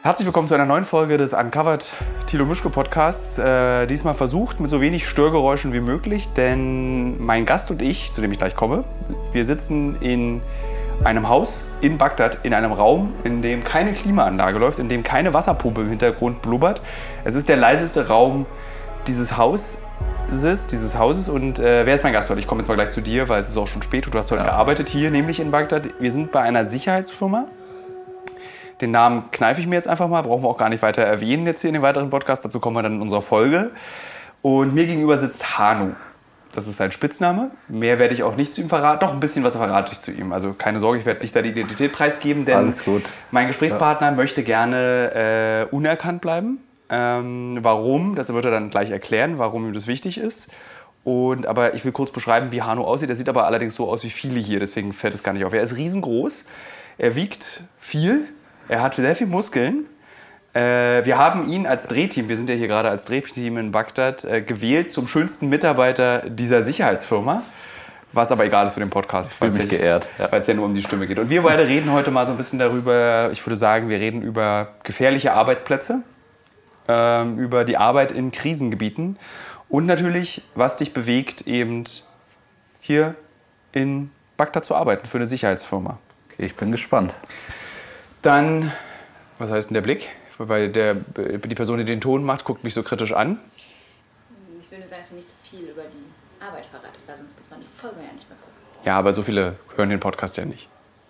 Herzlich willkommen zu einer neuen Folge des Uncovered Thilo Mischke Podcasts. Diesmal versucht mit so wenig Störgeräuschen wie möglich, denn mein Gast und ich, zu dem ich gleich komme, wir sitzen in einem Haus in Bagdad, in einem Raum, in dem keine Klimaanlage läuft, in dem keine Wasserpumpe im Hintergrund blubbert. Es ist der leiseste Raum dieses Hauses. Und wer ist mein Gast heute? Ich komme jetzt mal gleich zu dir, weil es ist auch schon spät und du hast heute gearbeitet hier, nämlich in Bagdad. Wir sind bei einer Sicherheitsfirma. Den Namen kneife ich mir jetzt einfach mal, brauchen wir auch gar nicht weiter erwähnen jetzt hier in den weiteren Podcast. Dazu kommen wir dann in unserer Folge. Und mir gegenüber sitzt Hanu. Das ist sein Spitzname. Mehr werde ich auch nicht zu ihm verraten. Doch, ein bisschen was verrate ich zu ihm. Also keine Sorge, ich werde nicht deine Identität preisgeben, denn alles gut. Mein Gesprächspartner möchte gerne unerkannt bleiben. Warum? Das wird er dann gleich erklären, warum ihm das wichtig ist. Aber ich will kurz beschreiben, wie Hanu aussieht. Er sieht aber allerdings so aus wie viele hier, deswegen fällt es gar nicht auf. Er ist riesengroß, er wiegt viel. Er hat sehr viel Muskeln. Wir haben ihn als Drehteam, wir sind ja hier gerade als Drehteam in Bagdad, gewählt zum schönsten Mitarbeiter dieser Sicherheitsfirma. Was aber egal ist für den Podcast. Ich fühle mich geehrt. Weil es ja nur um die Stimme geht. Und wir beide reden heute mal so ein bisschen darüber, ich würde sagen, wir reden über gefährliche Arbeitsplätze, über die Arbeit in Krisengebieten und natürlich, was dich bewegt, eben hier in Bagdad zu arbeiten für eine Sicherheitsfirma. Okay, ich bin gespannt. Dann, was heißt denn der Blick? Weil die Person, die den Ton macht, guckt mich so kritisch an. Ich will nur sagen, dass ihr nicht zu viel über die Arbeit verratet, weil sonst muss man die Folge ja nicht mehr gucken. Ja, aber so viele hören den Podcast ja nicht.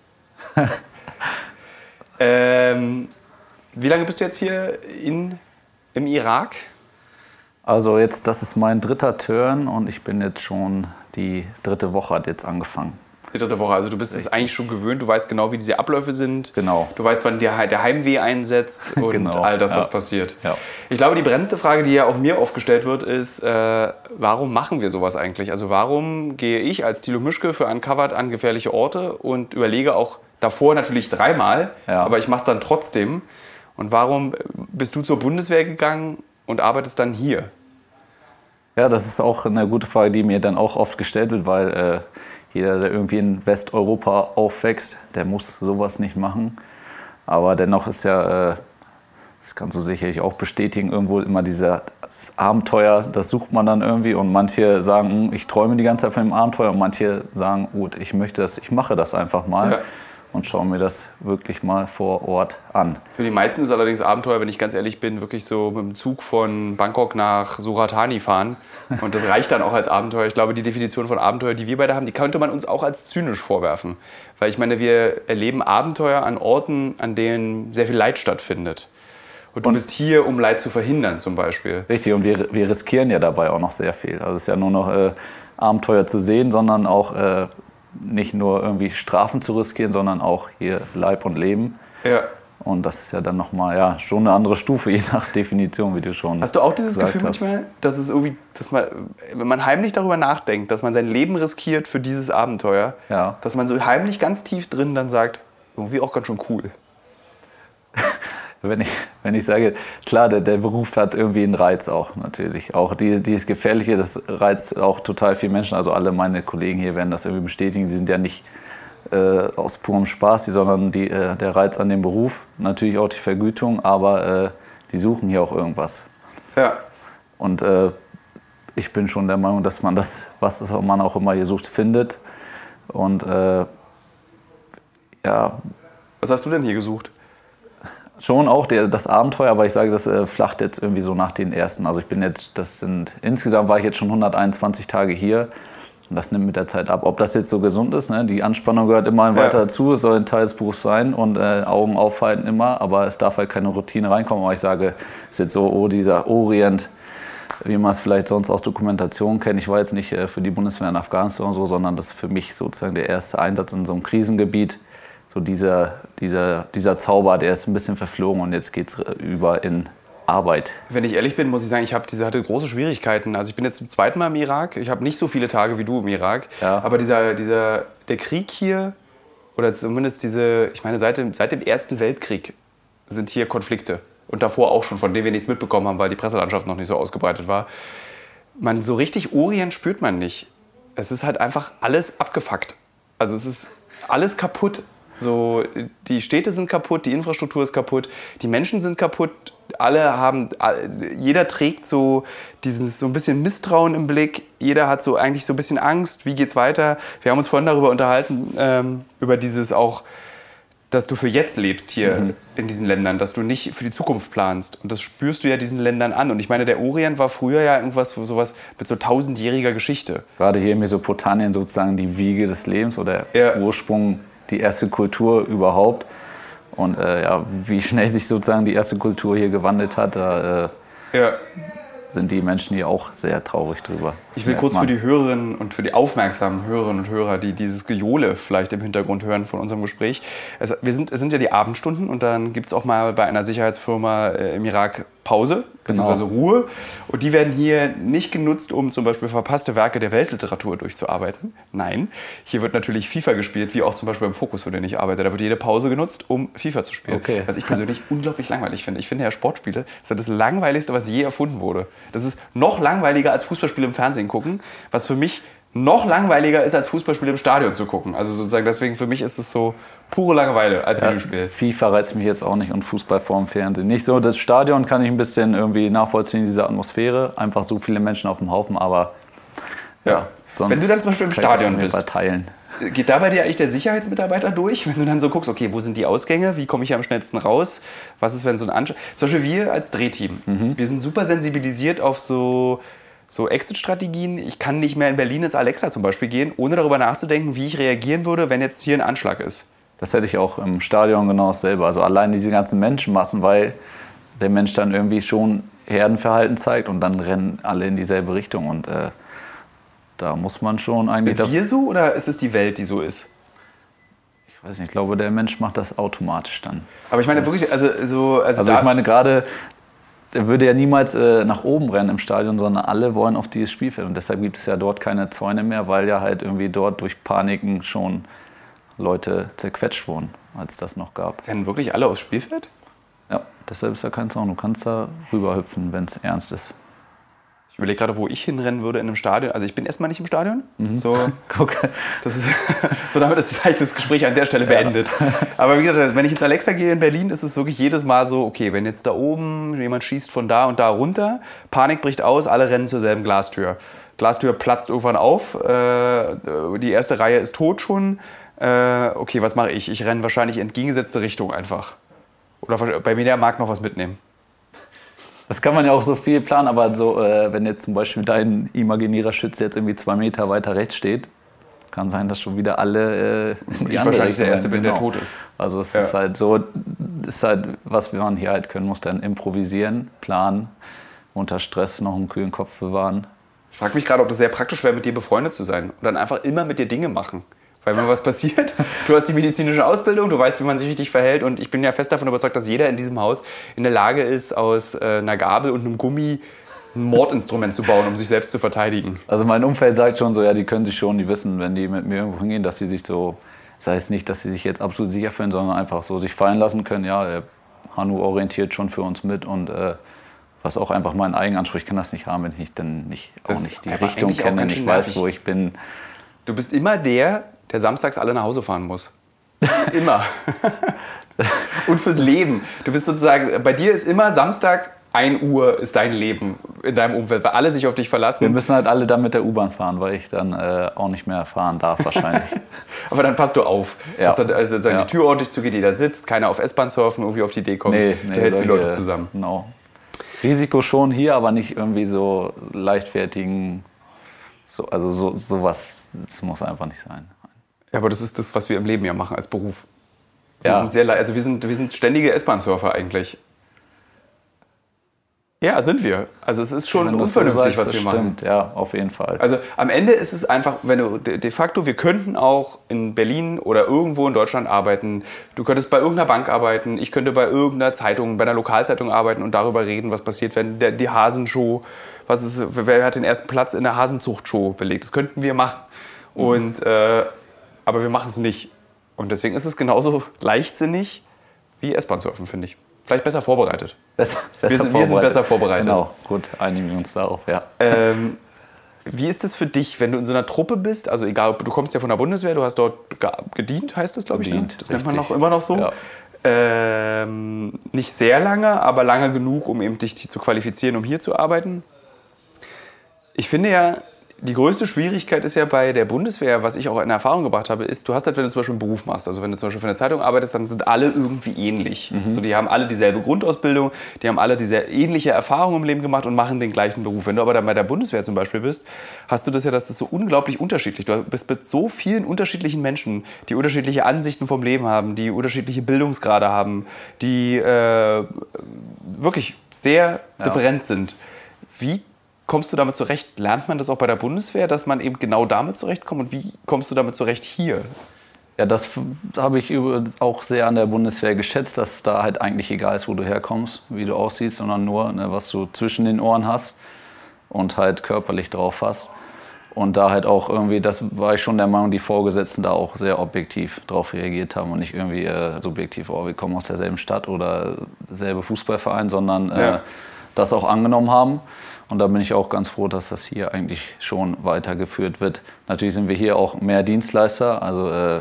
Wie lange bist du jetzt hier im Irak? Also jetzt, das ist mein 3. Turn und ich bin jetzt schon, die 3. Woche hat jetzt angefangen. Die 3. Woche, also du bist es eigentlich schon gewöhnt, du weißt genau, wie diese Abläufe sind. Genau. Du weißt, wann der Heimweh einsetzt und genau. All das, was passiert. Ja. Ich glaube, die brennendste Frage, die ja auch mir oft gestellt wird, ist, warum machen wir sowas eigentlich? Also warum gehe ich als Thilo Mischke für Uncovered an gefährliche Orte und überlege auch davor natürlich 3-mal, aber ich mache es dann trotzdem. Und warum bist du zur Bundeswehr gegangen und arbeitest dann hier? Ja, das ist auch eine gute Frage, die mir dann auch oft gestellt wird, weil jeder, der irgendwie in Westeuropa aufwächst, der muss sowas nicht machen. Aber dennoch ist ja, das kannst du sicherlich auch bestätigen, irgendwo immer dieses Abenteuer, das sucht man dann irgendwie. Und manche sagen, ich träume die ganze Zeit von dem Abenteuer. Und manche sagen, gut, ich mache das einfach mal. Ja. Und schaue mir das wirklich mal vor Ort an. Für die meisten ist allerdings Abenteuer, wenn ich ganz ehrlich bin, wirklich so mit dem Zug von Bangkok nach Surat Thani fahren. Und das reicht dann auch als Abenteuer. Ich glaube, die Definition von Abenteuer, die wir beide haben, die könnte man uns auch als zynisch vorwerfen. Weil ich meine, wir erleben Abenteuer an Orten, an denen sehr viel Leid stattfindet. Und du bist hier, um Leid zu verhindern zum Beispiel. Richtig, und wir riskieren ja dabei auch noch sehr viel. Also es ist ja nur noch Abenteuer zu sehen, sondern auch nicht nur irgendwie Strafen zu riskieren, sondern auch hier Leib und Leben. Ja. Und das ist ja dann nochmal schon eine andere Stufe, je nach Definition, wie du schon hast du auch dieses Gefühl hast. Manchmal, dass es irgendwie, dass man, wenn man heimlich darüber nachdenkt, dass man sein Leben riskiert für dieses Abenteuer, dass man so heimlich ganz tief drin dann sagt, irgendwie auch ganz schön cool. Wenn ich sage, klar, der Beruf hat irgendwie einen Reiz auch natürlich. Auch dieses Gefährliche, das reizt auch total viele Menschen. Also alle meine Kollegen hier werden das irgendwie bestätigen. Die sind ja nicht aus purem Spaß, sondern der Reiz an dem Beruf, natürlich auch die Vergütung, aber die suchen hier auch irgendwas. Ja. Und ich bin schon der Meinung, dass man das, was man auch immer hier sucht, findet. Und Was hast du denn hier gesucht? Schon auch das Abenteuer, aber ich sage, das flacht jetzt irgendwie so nach den ersten. Also insgesamt war ich jetzt schon 121 Tage hier und das nimmt mit der Zeit ab. Ob das jetzt so gesund ist, ne? Die Anspannung gehört immer weiter dazu, es soll ein Teil des Berufs sein und Augen aufhalten immer, aber es darf halt keine Routine reinkommen. Aber ich sage, es ist jetzt so, dieser Orient, wie man es vielleicht sonst aus Dokumentation kennt. Ich war jetzt nicht für die Bundeswehr in Afghanistan oder so, sondern das ist für mich sozusagen der erste Einsatz in so einem Krisengebiet. So dieser Zauber, der ist ein bisschen verflogen und jetzt geht es über in Arbeit. Wenn ich ehrlich bin, muss ich sagen, ich hatte große Schwierigkeiten. Also ich bin jetzt zum 2. Mal im Irak. Ich habe nicht so viele Tage wie du im Irak. Ja. Aber der Krieg hier, oder zumindest ich meine, seit dem Ersten Weltkrieg sind hier Konflikte. Und davor auch schon, von denen wir nichts mitbekommen haben, weil die Presselandschaft noch nicht so ausgebreitet war. So richtig Orient spürt man nicht. Es ist halt einfach alles abgefuckt. Also es ist alles kaputt. So, die Städte sind kaputt, die Infrastruktur ist kaputt, die Menschen sind kaputt. Jeder trägt so ein bisschen Misstrauen im Blick. Jeder hat so eigentlich so ein bisschen Angst. Wie geht's weiter? Wir haben uns vorhin darüber unterhalten, über dieses auch, dass du für jetzt lebst hier in diesen Ländern, dass du nicht für die Zukunft planst. Und das spürst du ja diesen Ländern an. Und ich meine, der Orient war früher ja sowas mit so 1000-jähriger Geschichte. Gerade hier in Mesopotamien sozusagen die Wiege des Lebens oder Ursprung, die erste Kultur überhaupt. Und wie schnell sich sozusagen die erste Kultur hier gewandelt hat, da sind die Menschen hier auch sehr traurig drüber. Ich will kurz für die Hörerinnen und für die aufmerksamen Hörerinnen und Hörer, die dieses Gejohle vielleicht im Hintergrund hören von unserem Gespräch. Es sind ja die Abendstunden und dann gibt es auch mal bei einer Sicherheitsfirma im Irak Pause, beziehungsweise Ruhe. Und die werden hier nicht genutzt, um zum Beispiel verpasste Werke der Weltliteratur durchzuarbeiten. Nein, hier wird natürlich FIFA gespielt, wie auch zum Beispiel im Fokus, für den ich arbeite. Da wird jede Pause genutzt, um FIFA zu spielen. Okay. Was ich persönlich unglaublich langweilig finde. Ich finde ja Sportspiele, das ist das Langweiligste, was je erfunden wurde. Das ist noch langweiliger als Fußballspiele im Fernsehen gucken, was für mich noch langweiliger ist, als Fußballspiele im Stadion zu gucken. Also sozusagen deswegen für mich ist es so pure Langeweile als Videospiel. FIFA reizt mich jetzt auch nicht und Fußball vorm Fernsehen nicht so. Das Stadion kann ich ein bisschen irgendwie nachvollziehen, diese Atmosphäre. Einfach so viele Menschen auf dem Haufen, aber sonst wenn du dann zum Beispiel im Stadion bist, teilen. Geht da bei dir eigentlich der Sicherheitsmitarbeiter durch, wenn du dann so guckst, okay, wo sind die Ausgänge, wie komme ich am schnellsten raus, was ist, wenn so ein Anschlag... Zum Beispiel wir als Drehteam, wir sind super sensibilisiert auf so Exit-Strategien. Ich kann nicht mehr in Berlin ins Alexa zum Beispiel gehen, ohne darüber nachzudenken, wie ich reagieren würde, wenn jetzt hier ein Anschlag ist. Das hätte ich auch im Stadion genau dasselbe. Also allein diese ganzen Menschenmassen, weil der Mensch dann irgendwie schon Herdenverhalten zeigt und dann rennen alle in dieselbe Richtung. Und da muss man schon eigentlich... Sind wir so oder ist es die Welt, die so ist? Ich weiß nicht, ich glaube, der Mensch macht das automatisch dann. Aber ich meine wirklich, also ich meine gerade... Der würde ja niemals nach oben rennen im Stadion, sondern alle wollen auf dieses Spielfeld. Und deshalb gibt es ja dort keine Zäune mehr, weil ja halt irgendwie dort durch Paniken schon Leute zerquetscht wurden, als das noch gab. Rennen wirklich alle aufs Spielfeld? Ja, deshalb ist ja kein Zaun. Du kannst da rüberhüpfen, wenn es ernst ist. Ich überlege gerade, wo ich hinrennen würde in einem Stadion. Also ich bin erstmal nicht im Stadion. So, damit ist vielleicht das Gespräch an der Stelle beendet. Aber wie gesagt, wenn ich ins Alexa gehe in Berlin, ist es wirklich jedes Mal so, okay, wenn jetzt da oben jemand schießt von da und da runter, Panik bricht aus, alle rennen zur selben Glastür. Glastür platzt irgendwann auf, die erste Reihe ist tot schon. Okay, was mache ich? Ich renne wahrscheinlich in entgegengesetzte Richtung einfach. Oder bei mir der mag noch was mitnehmen. Das kann man ja auch so viel planen, aber so, wenn jetzt zum Beispiel dein imaginärer Schütze jetzt irgendwie 2 Meter weiter rechts steht, kann sein, dass schon wieder alle in die ich andere wahrscheinlich Richtung der Erste bin, der genau. tot ist. Also es ist halt so, was man hier halt können muss, dann improvisieren, planen, unter Stress noch einen kühlen Kopf bewahren. Ich frage mich gerade, ob das sehr praktisch wäre, mit dir befreundet zu sein und dann einfach immer mit dir Dinge machen. Weil wenn was passiert, du hast die medizinische Ausbildung, du weißt, wie man sich richtig verhält und ich bin ja fest davon überzeugt, dass jeder in diesem Haus in der Lage ist, aus einer Gabel und einem Gummi ein Mordinstrument zu bauen, um sich selbst zu verteidigen. Also mein Umfeld sagt schon so, ja, die können sich schon, die wissen, wenn die mit mir irgendwo hingehen, dass sie sich so, sei es nicht, dass sie sich jetzt absolut sicher fühlen, sondern einfach so sich fallen lassen können, ja, der Hanu orientiert schon für uns mit und was auch einfach mein Eigenanspruch, ich kann das nicht haben, wenn ich dann auch nicht die Richtung kenne, nicht weiß, wo ich bin. Du bist immer der samstags alle nach Hause fahren muss. Immer. Und fürs Leben. Du bist sozusagen, bei dir ist immer Samstag 1 Uhr ist dein Leben in deinem Umfeld, weil alle sich auf dich verlassen. Wir müssen halt alle dann mit der U-Bahn fahren, weil ich dann auch nicht mehr fahren darf wahrscheinlich. Aber dann passt du auf, ja. dass dann die Tür ordentlich zugeht, jeder sitzt, keiner auf S-Bahn surfen, irgendwie auf die Idee kommt. Nee, du hältst die Leute zusammen. Genau. Risiko schon hier, aber nicht irgendwie so leichtfertigen, sowas, das muss einfach nicht sein. Ja, aber das ist das, was wir im Leben ja machen als Beruf. Wir sind ständige S-Bahn-Surfer eigentlich. Ja, sind wir. Also es ist schon unvernünftig, was wir machen. Stimmt, ja, auf jeden Fall. Also am Ende ist es einfach, wenn du de facto, wir könnten auch in Berlin oder irgendwo in Deutschland arbeiten. Du könntest bei irgendeiner Bank arbeiten, ich könnte bei irgendeiner Zeitung, bei einer Lokalzeitung arbeiten und darüber reden, was passiert, wenn die Hasenshow, wer hat den ersten Platz in der Hasenzuchtshow belegt. Das könnten wir machen. Und aber wir machen es nicht. Und deswegen ist es genauso leichtsinnig wie S-Bahn-Surfen, finde ich. Vielleicht besser vorbereitet. Wir sind besser vorbereitet. Genau, gut, einigen wir uns darauf, ja. Wie ist das für dich, wenn du in so einer Truppe bist? Also egal, du kommst ja von der Bundeswehr, du hast dort gedient, heißt das, glaube ich. Gedient, ne? Das nennt man immer noch so. Ja. Nicht sehr lange, aber lange genug, um eben dich zu qualifizieren, um hier zu arbeiten. Ich finde ja, die größte Schwierigkeit ist ja bei der Bundeswehr, was ich auch in Erfahrung gebracht habe, ist, du hast halt, wenn du zum Beispiel einen Beruf machst, also wenn du zum Beispiel für eine Zeitung arbeitest, dann sind alle irgendwie ähnlich. So, die haben alle dieselbe Grundausbildung, die haben alle diese ähnliche Erfahrung im Leben gemacht und machen den gleichen Beruf. Wenn du aber dann bei der Bundeswehr zum Beispiel bist, hast du das ja, das ist so unglaublich unterschiedlich. Du bist mit so vielen unterschiedlichen Menschen, die unterschiedliche Ansichten vom Leben haben, die unterschiedliche Bildungsgrade haben, die wirklich sehr different sind. Wie kommst du damit zurecht? Lernt man das auch bei der Bundeswehr, dass man eben genau damit zurechtkommt? Und wie kommst du damit zurecht hier? Ja, das habe ich auch sehr an der Bundeswehr geschätzt, dass da halt eigentlich egal ist, wo du herkommst, wie du aussiehst, sondern nur, ne, was du zwischen den Ohren hast und halt körperlich drauf hast. Und da halt auch irgendwie, das war ich schon der Meinung, die Vorgesetzten da auch sehr objektiv drauf reagiert haben und nicht irgendwie subjektiv, wir kommen aus derselben Stadt oder derselbe Fußballverein, sondern das auch angenommen haben. Und da bin ich auch ganz froh, dass das hier eigentlich schon weitergeführt wird. Natürlich sind wir hier auch mehr Dienstleister. Also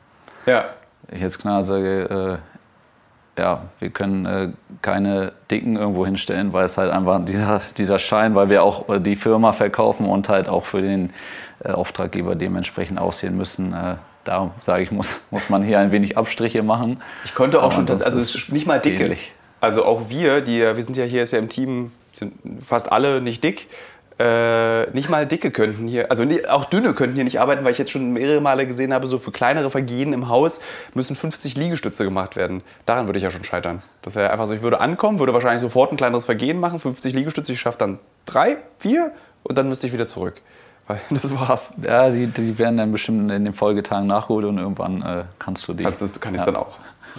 ich jetzt klar sage, wir können keine Dicken irgendwo hinstellen, weil es halt einfach dieser Schein, weil wir auch die Firma verkaufen und halt auch für den Auftraggeber dementsprechend aussehen müssen. Da sage ich, muss man hier ein wenig Abstriche machen. Ich konnte auch schon, also es ist nicht mal dicke. Ähnlich. Also auch wir sind ja hier im Team, sind fast alle nicht dick. Nicht mal Dicke könnten hier, also auch Dünne könnten hier nicht arbeiten, weil ich jetzt schon mehrere Male gesehen habe, so für kleinere Vergehen im Haus müssen 50 Liegestütze gemacht werden. Daran würde ich ja schon scheitern. Das wäre einfach so, ich würde ankommen, würde wahrscheinlich sofort ein kleineres Vergehen machen, 50 Liegestütze, ich schaffe dann 3, 4 und dann müsste ich wieder zurück. Weil das war's. Ja, die werden dann bestimmt in den Folgetagen nachgeholt und irgendwann kannst du die. Kann ich es dann auch.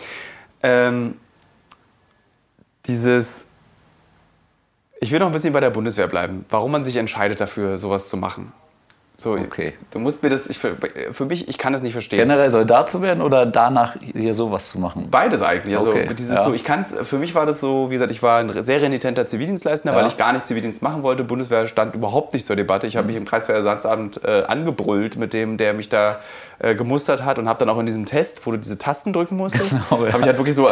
Ich will noch ein bisschen bei der Bundeswehr bleiben. Warum man sich entscheidet dafür, sowas zu machen. So, okay. Du musst mir das, für mich, ich kann es nicht verstehen. Generell Soldat zu werden oder danach hier sowas zu machen? Beides eigentlich. Also okay. Für mich war das so, wie gesagt, ich war ein sehr renitenter Zivildienstleistender, weil ich gar nicht Zivildienst machen wollte. Bundeswehr stand überhaupt nicht zur Debatte. Ich habe mich im Kreiswehrersatzamt angebrüllt mit dem, der mich da gemustert hat und habe dann auch in diesem Test, wo du diese Tasten drücken musstest, habe ich halt wirklich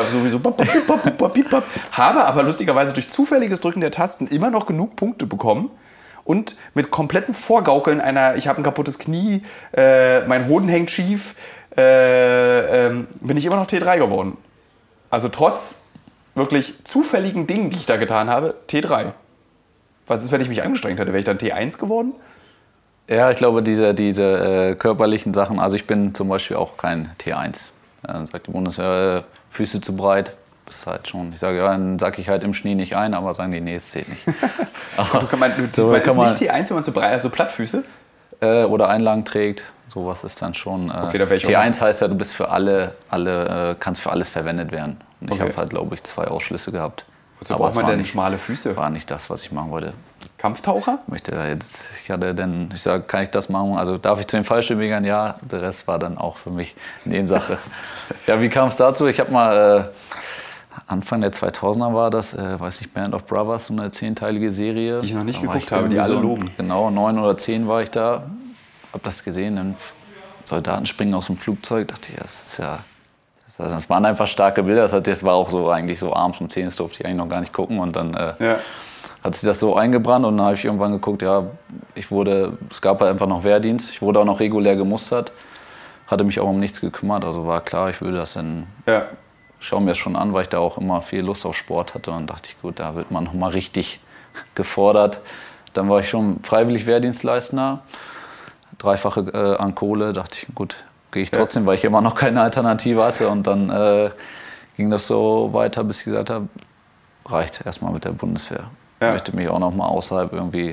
habe aber lustigerweise durch zufälliges Drücken der Tasten immer noch genug Punkte bekommen. Und mit komplettem Vorgaukeln ich habe ein kaputtes Knie, mein Hoden hängt schief, bin ich immer noch T3 geworden. Also trotz wirklich zufälligen Dingen, die ich da getan habe, T3. Was ist, wenn ich mich angestrengt hätte? Wäre ich dann T1 geworden? Ja, ich glaube, diese körperlichen Sachen, also ich bin zum Beispiel auch kein T1. Dann sagt die Bundeswehr, Füße zu breit. Das ist halt schon, ich sage, ja, dann sacke ich halt im Schnee nicht ein, aber sagen die, nee, es zählt nicht. Du ist nicht T1, wenn man so breit, also Plattfüße? Oder Einlagen trägt, sowas ist dann schon. Okay, da wäre ich T1 heißt ja, du bist für kannst für alles verwendet werden. Und ich habe halt, glaube ich, 2 Ausschlüsse gehabt. Wozu braucht man denn schmale Füße? War nicht das, was ich machen wollte. Kampftaucher? Ich sage, kann ich das machen? Also darf ich zu den Fallschirmjägern? Ja, der Rest war dann auch für mich Nebensache. Ja, wie kam es dazu? Ich habe mal Anfang der 2000er war das, weiß nicht, Band of Brothers, so eine 10-teilige Serie. Die ich noch nicht geguckt habe, die alle loben. Genau, 9 oder 10 war ich da, habe das gesehen, dann Soldaten springen aus dem Flugzeug, dachte ich, das waren einfach starke Bilder, das war auch so eigentlich so abends um 10, das durfte ich eigentlich noch gar nicht gucken und dann hat sich das so eingebrannt und dann habe ich irgendwann geguckt, es gab halt einfach noch Wehrdienst, ich wurde auch noch regulär gemustert, hatte mich auch um nichts gekümmert, also war klar, ich würde das dann... Ja. Schaue mir das schon an, weil ich da auch immer viel Lust auf Sport hatte und dachte ich, gut, da wird man nochmal richtig gefordert. Dann war ich schon freiwillig Wehrdienstleistender, 3-fache an Kohle, dachte ich, gut, gehe ich trotzdem, weil ich immer noch keine Alternative hatte und dann ging das so weiter, bis ich gesagt habe, reicht erstmal mit der Bundeswehr. Ich möchte mich auch nochmal außerhalb irgendwie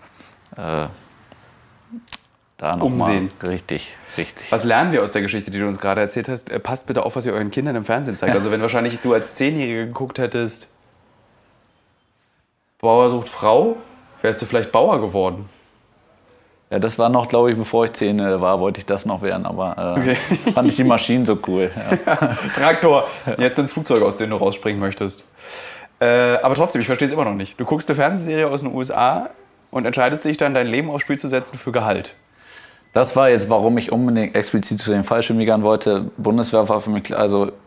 da noch umsehen. Mal richtig. Was lernen wir aus der Geschichte, die du uns gerade erzählt hast? Passt bitte auf, was ihr euren Kindern im Fernsehen zeigt. Also wenn wahrscheinlich du als 10-Jähriger geguckt hättest, Bauer sucht Frau, wärst du vielleicht Bauer geworden. Ja, das war noch, glaube ich, bevor ich 10 war, wollte ich das noch werden, aber fand ich die Maschinen so cool. Ja. Traktor, jetzt ins Flugzeug, aus dem du rausspringen möchtest. Aber trotzdem, ich verstehe es immer noch nicht. Du guckst eine Fernsehserie aus den USA, und entscheidest dich dann, dein Leben aufs Spiel zu setzen für Gehalt. Das war jetzt, warum ich unbedingt explizit zu den Fallschirmjägern wollte. Bundeswehr war für mich klar,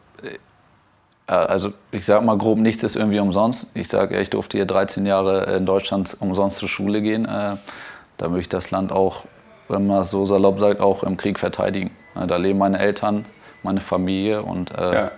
also ich sag mal grob, nichts ist irgendwie umsonst. Ich sage, ich durfte hier 13 Jahre in Deutschland umsonst zur Schule gehen. Da möchte ich das Land auch, wenn man es so salopp sagt, auch im Krieg verteidigen. Da leben meine Eltern, meine Familie und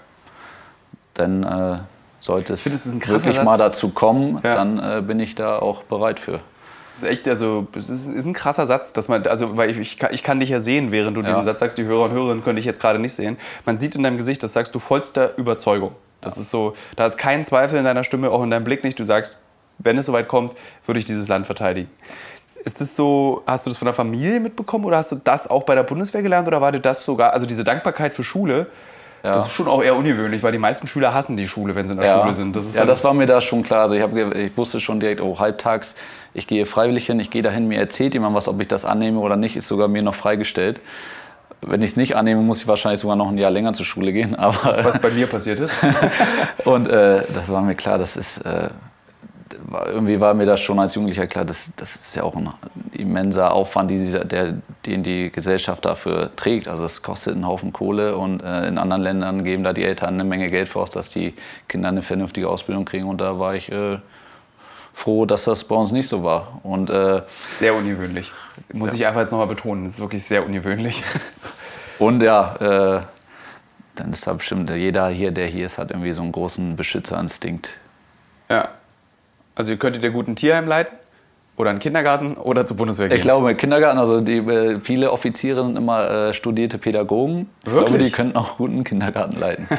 dann sollte es wirklich mal dazu kommen, dann bin ich da auch bereit für. Das ist echt, also es ist ein krasser Satz, dass man, also weil ich kann dich ja sehen, während du diesen Satz sagst, die Hörer und Hörerinnen können dich jetzt gerade nicht sehen. Man sieht in deinem Gesicht, das sagst du vollster Überzeugung. Das ist so, da ist kein Zweifel in deiner Stimme, auch in deinem Blick nicht. Du sagst, wenn es soweit kommt, würde ich dieses Land verteidigen. Ist das so, hast du das von der Familie mitbekommen oder hast du das auch bei der Bundeswehr gelernt oder war dir das sogar, also diese Dankbarkeit für Schule, das ist schon auch eher ungewöhnlich, weil die meisten Schüler hassen die Schule, wenn sie in der Schule sind. Das war mir da schon klar. Also ich wusste schon direkt, halbtags, ich gehe freiwillig hin, ich gehe dahin, mir erzählt jemand was, ob ich das annehme oder nicht, ist sogar mir noch freigestellt. Wenn ich es nicht annehme, muss ich wahrscheinlich sogar noch ein Jahr länger zur Schule gehen. Aber das ist, was bei mir passiert ist. Und das war mir klar, das ist... irgendwie war mir das schon als Jugendlicher klar, das ist ja auch ein immenser Aufwand, den die Gesellschaft dafür trägt. Also es kostet einen Haufen Kohle und in anderen Ländern geben da die Eltern eine Menge Geld für aus, dass die Kinder eine vernünftige Ausbildung kriegen. Und da war ich froh, dass das bei uns nicht so war. Und, sehr ungewöhnlich. Muss ich einfach jetzt nochmal betonen, das ist wirklich sehr ungewöhnlich. Und dann ist da bestimmt jeder hier, der hier ist, hat irgendwie so einen großen Beschützerinstinkt. Ja. Also ihr könntet ihr gut ein Tierheim leiten oder einen Kindergarten oder zur Bundeswehr gehen? Ich glaube, Kindergarten, also viele Offiziere sind immer studierte Pädagogen. Ich glaube, die könnten auch gut einen Kindergarten leiten.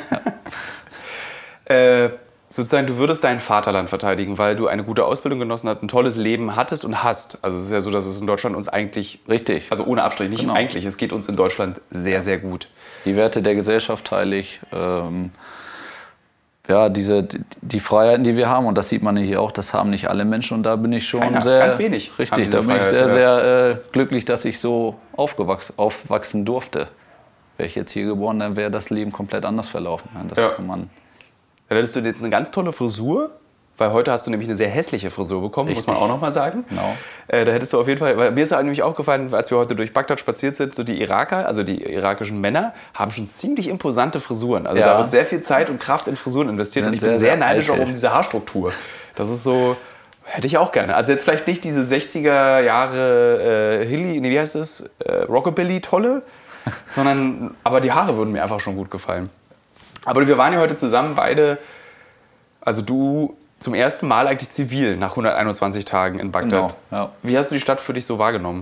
Ja. Sozusagen, du würdest dein Vaterland verteidigen, weil du eine gute Ausbildung genossen hast, ein tolles Leben hattest und hast. Also es ist ja so, dass es in Deutschland uns eigentlich... Richtig. Also ohne Abstrich, nicht eigentlich. Es geht uns in Deutschland sehr, sehr gut. Die Werte der Gesellschaft teile ich. Die Freiheiten, die wir haben, und das sieht man hier auch, das haben nicht alle Menschen und da bin ich schon ganz wenig. Richtig, da bin ich sehr glücklich, dass ich so aufwachsen durfte. Wäre ich jetzt hier geboren, dann wäre das Leben komplett anders verlaufen. Da hättest du jetzt eine ganz tolle Frisur, weil heute hast du nämlich eine sehr hässliche Frisur bekommen, muss man auch noch mal sagen. Genau. Da hättest du auf jeden Fall, weil mir ist nämlich aufgefallen, als wir heute durch Bagdad spaziert sind, so die Iraker, also die irakischen Männer, haben schon ziemlich imposante Frisuren. Also da wird sehr viel Zeit und Kraft in Frisuren investiert und ich bin sehr neidisch auch um diese Haarstruktur. Das ist so, hätte ich auch gerne. Also jetzt vielleicht nicht diese 60er Jahre Rockabilly-Tolle, sondern, aber die Haare würden mir einfach schon gut gefallen. Aber wir waren ja heute zusammen beide, also du zum ersten Mal eigentlich zivil nach 121 Tagen in Bagdad. Genau, ja. Wie hast du die Stadt für dich so wahrgenommen?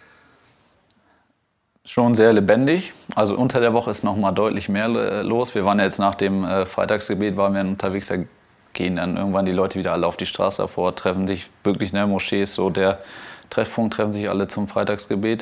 Schon sehr lebendig. Also unter der Woche ist noch mal deutlich mehr los. Wir waren jetzt nach dem Freitagsgebet waren wir unterwegs, da gehen dann irgendwann die Leute wieder alle auf die Straße davor, treffen sich wirklich, ne, Moschee ist so der Treffpunkt, treffen sich alle zum Freitagsgebet.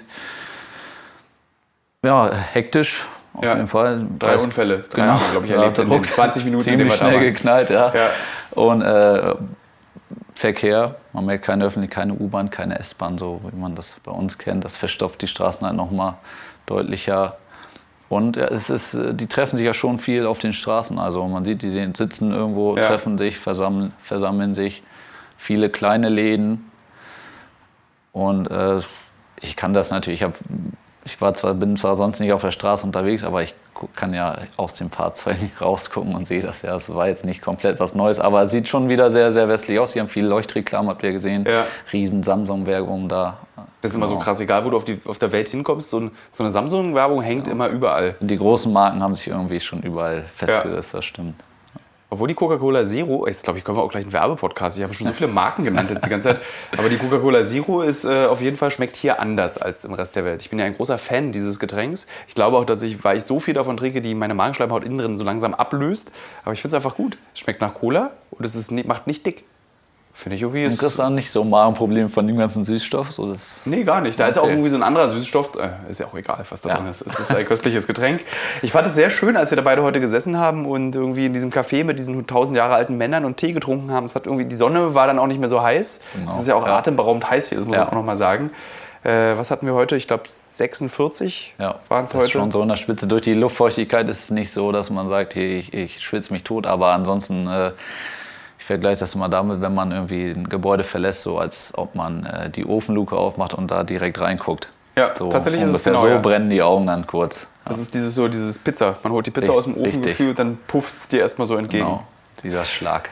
Ja, hektisch. Auf jeden Fall. 3 Unfälle, glaube ich, erlebt in den 20 Minuten. Ziemlich schnell geknallt, ja. Und Verkehr, man merkt keine U-Bahn, keine S-Bahn, so wie man das bei uns kennt. Das verstopft die Straßen halt nochmal deutlicher. Und die treffen sich ja schon viel auf den Straßen. Also man sieht, die sitzen irgendwo, treffen sich, versammeln sich. Viele kleine Läden. Und ich kann das natürlich, bin zwar sonst nicht auf der Straße unterwegs, aber ich kann ja aus dem Fahrzeug rausgucken und sehe das ja. Es war jetzt nicht komplett was Neues, aber es sieht schon wieder sehr, sehr westlich aus. Sie haben viele Leuchtreklamen, habt ihr gesehen. Ja. Riesen Samsung-Werbung da. Das ist immer so krass, egal wo du auf der Welt hinkommst, so eine Samsung-Werbung hängt immer überall. Die großen Marken haben sich irgendwie schon überall festgesetzt, das stimmt. Obwohl die Coca-Cola Zero, jetzt glaube ich, können wir auch gleich einen Werbepodcast, ich habe schon so viele Marken genannt jetzt die ganze Zeit, aber die Coca-Cola Zero ist auf jeden Fall, schmeckt hier anders als im Rest der Welt. Ich bin ja ein großer Fan dieses Getränks. Ich glaube auch, weil ich so viel davon trinke, die meine Magenschleimhaut innen drin so langsam ablöst, aber ich finde es einfach gut. Es schmeckt nach Cola und es macht nicht dick. Finde ich irgendwie. Und kriegst du nicht so ein Magenproblem von dem ganzen Süßstoff? So nee, gar nicht. Da ist auch irgendwie so ein anderer Süßstoff. Ist ja auch egal, was da drin ist. Es ist ein köstliches Getränk. Ich fand es sehr schön, als wir da beide heute gesessen haben und irgendwie in diesem Café mit diesen 1000 Jahre alten Männern und Tee getrunken haben. Die Sonne war dann auch nicht mehr so heiß. Genau. Es ist ja auch atemberaubend heiß hier, das muss man auch noch mal sagen. Was hatten wir heute? Ich glaube 46 waren es heute. Schon so in der Spitze. Durch die Luftfeuchtigkeit ist es nicht so, dass man sagt, hey, ich schwitze mich tot. Aber ansonsten... Ich vergleiche das immer damit, wenn man irgendwie ein Gebäude verlässt, so als ob man die Ofenluke aufmacht und da direkt reinguckt. Ja, so tatsächlich ist es ungefähr genau. So brennen die Augen dann kurz. Ja. Das ist dieses Pizza. Man holt die Pizza aus dem Ofengefühl und dann pufft es dir erstmal so entgegen. Genau, dieser Schlag.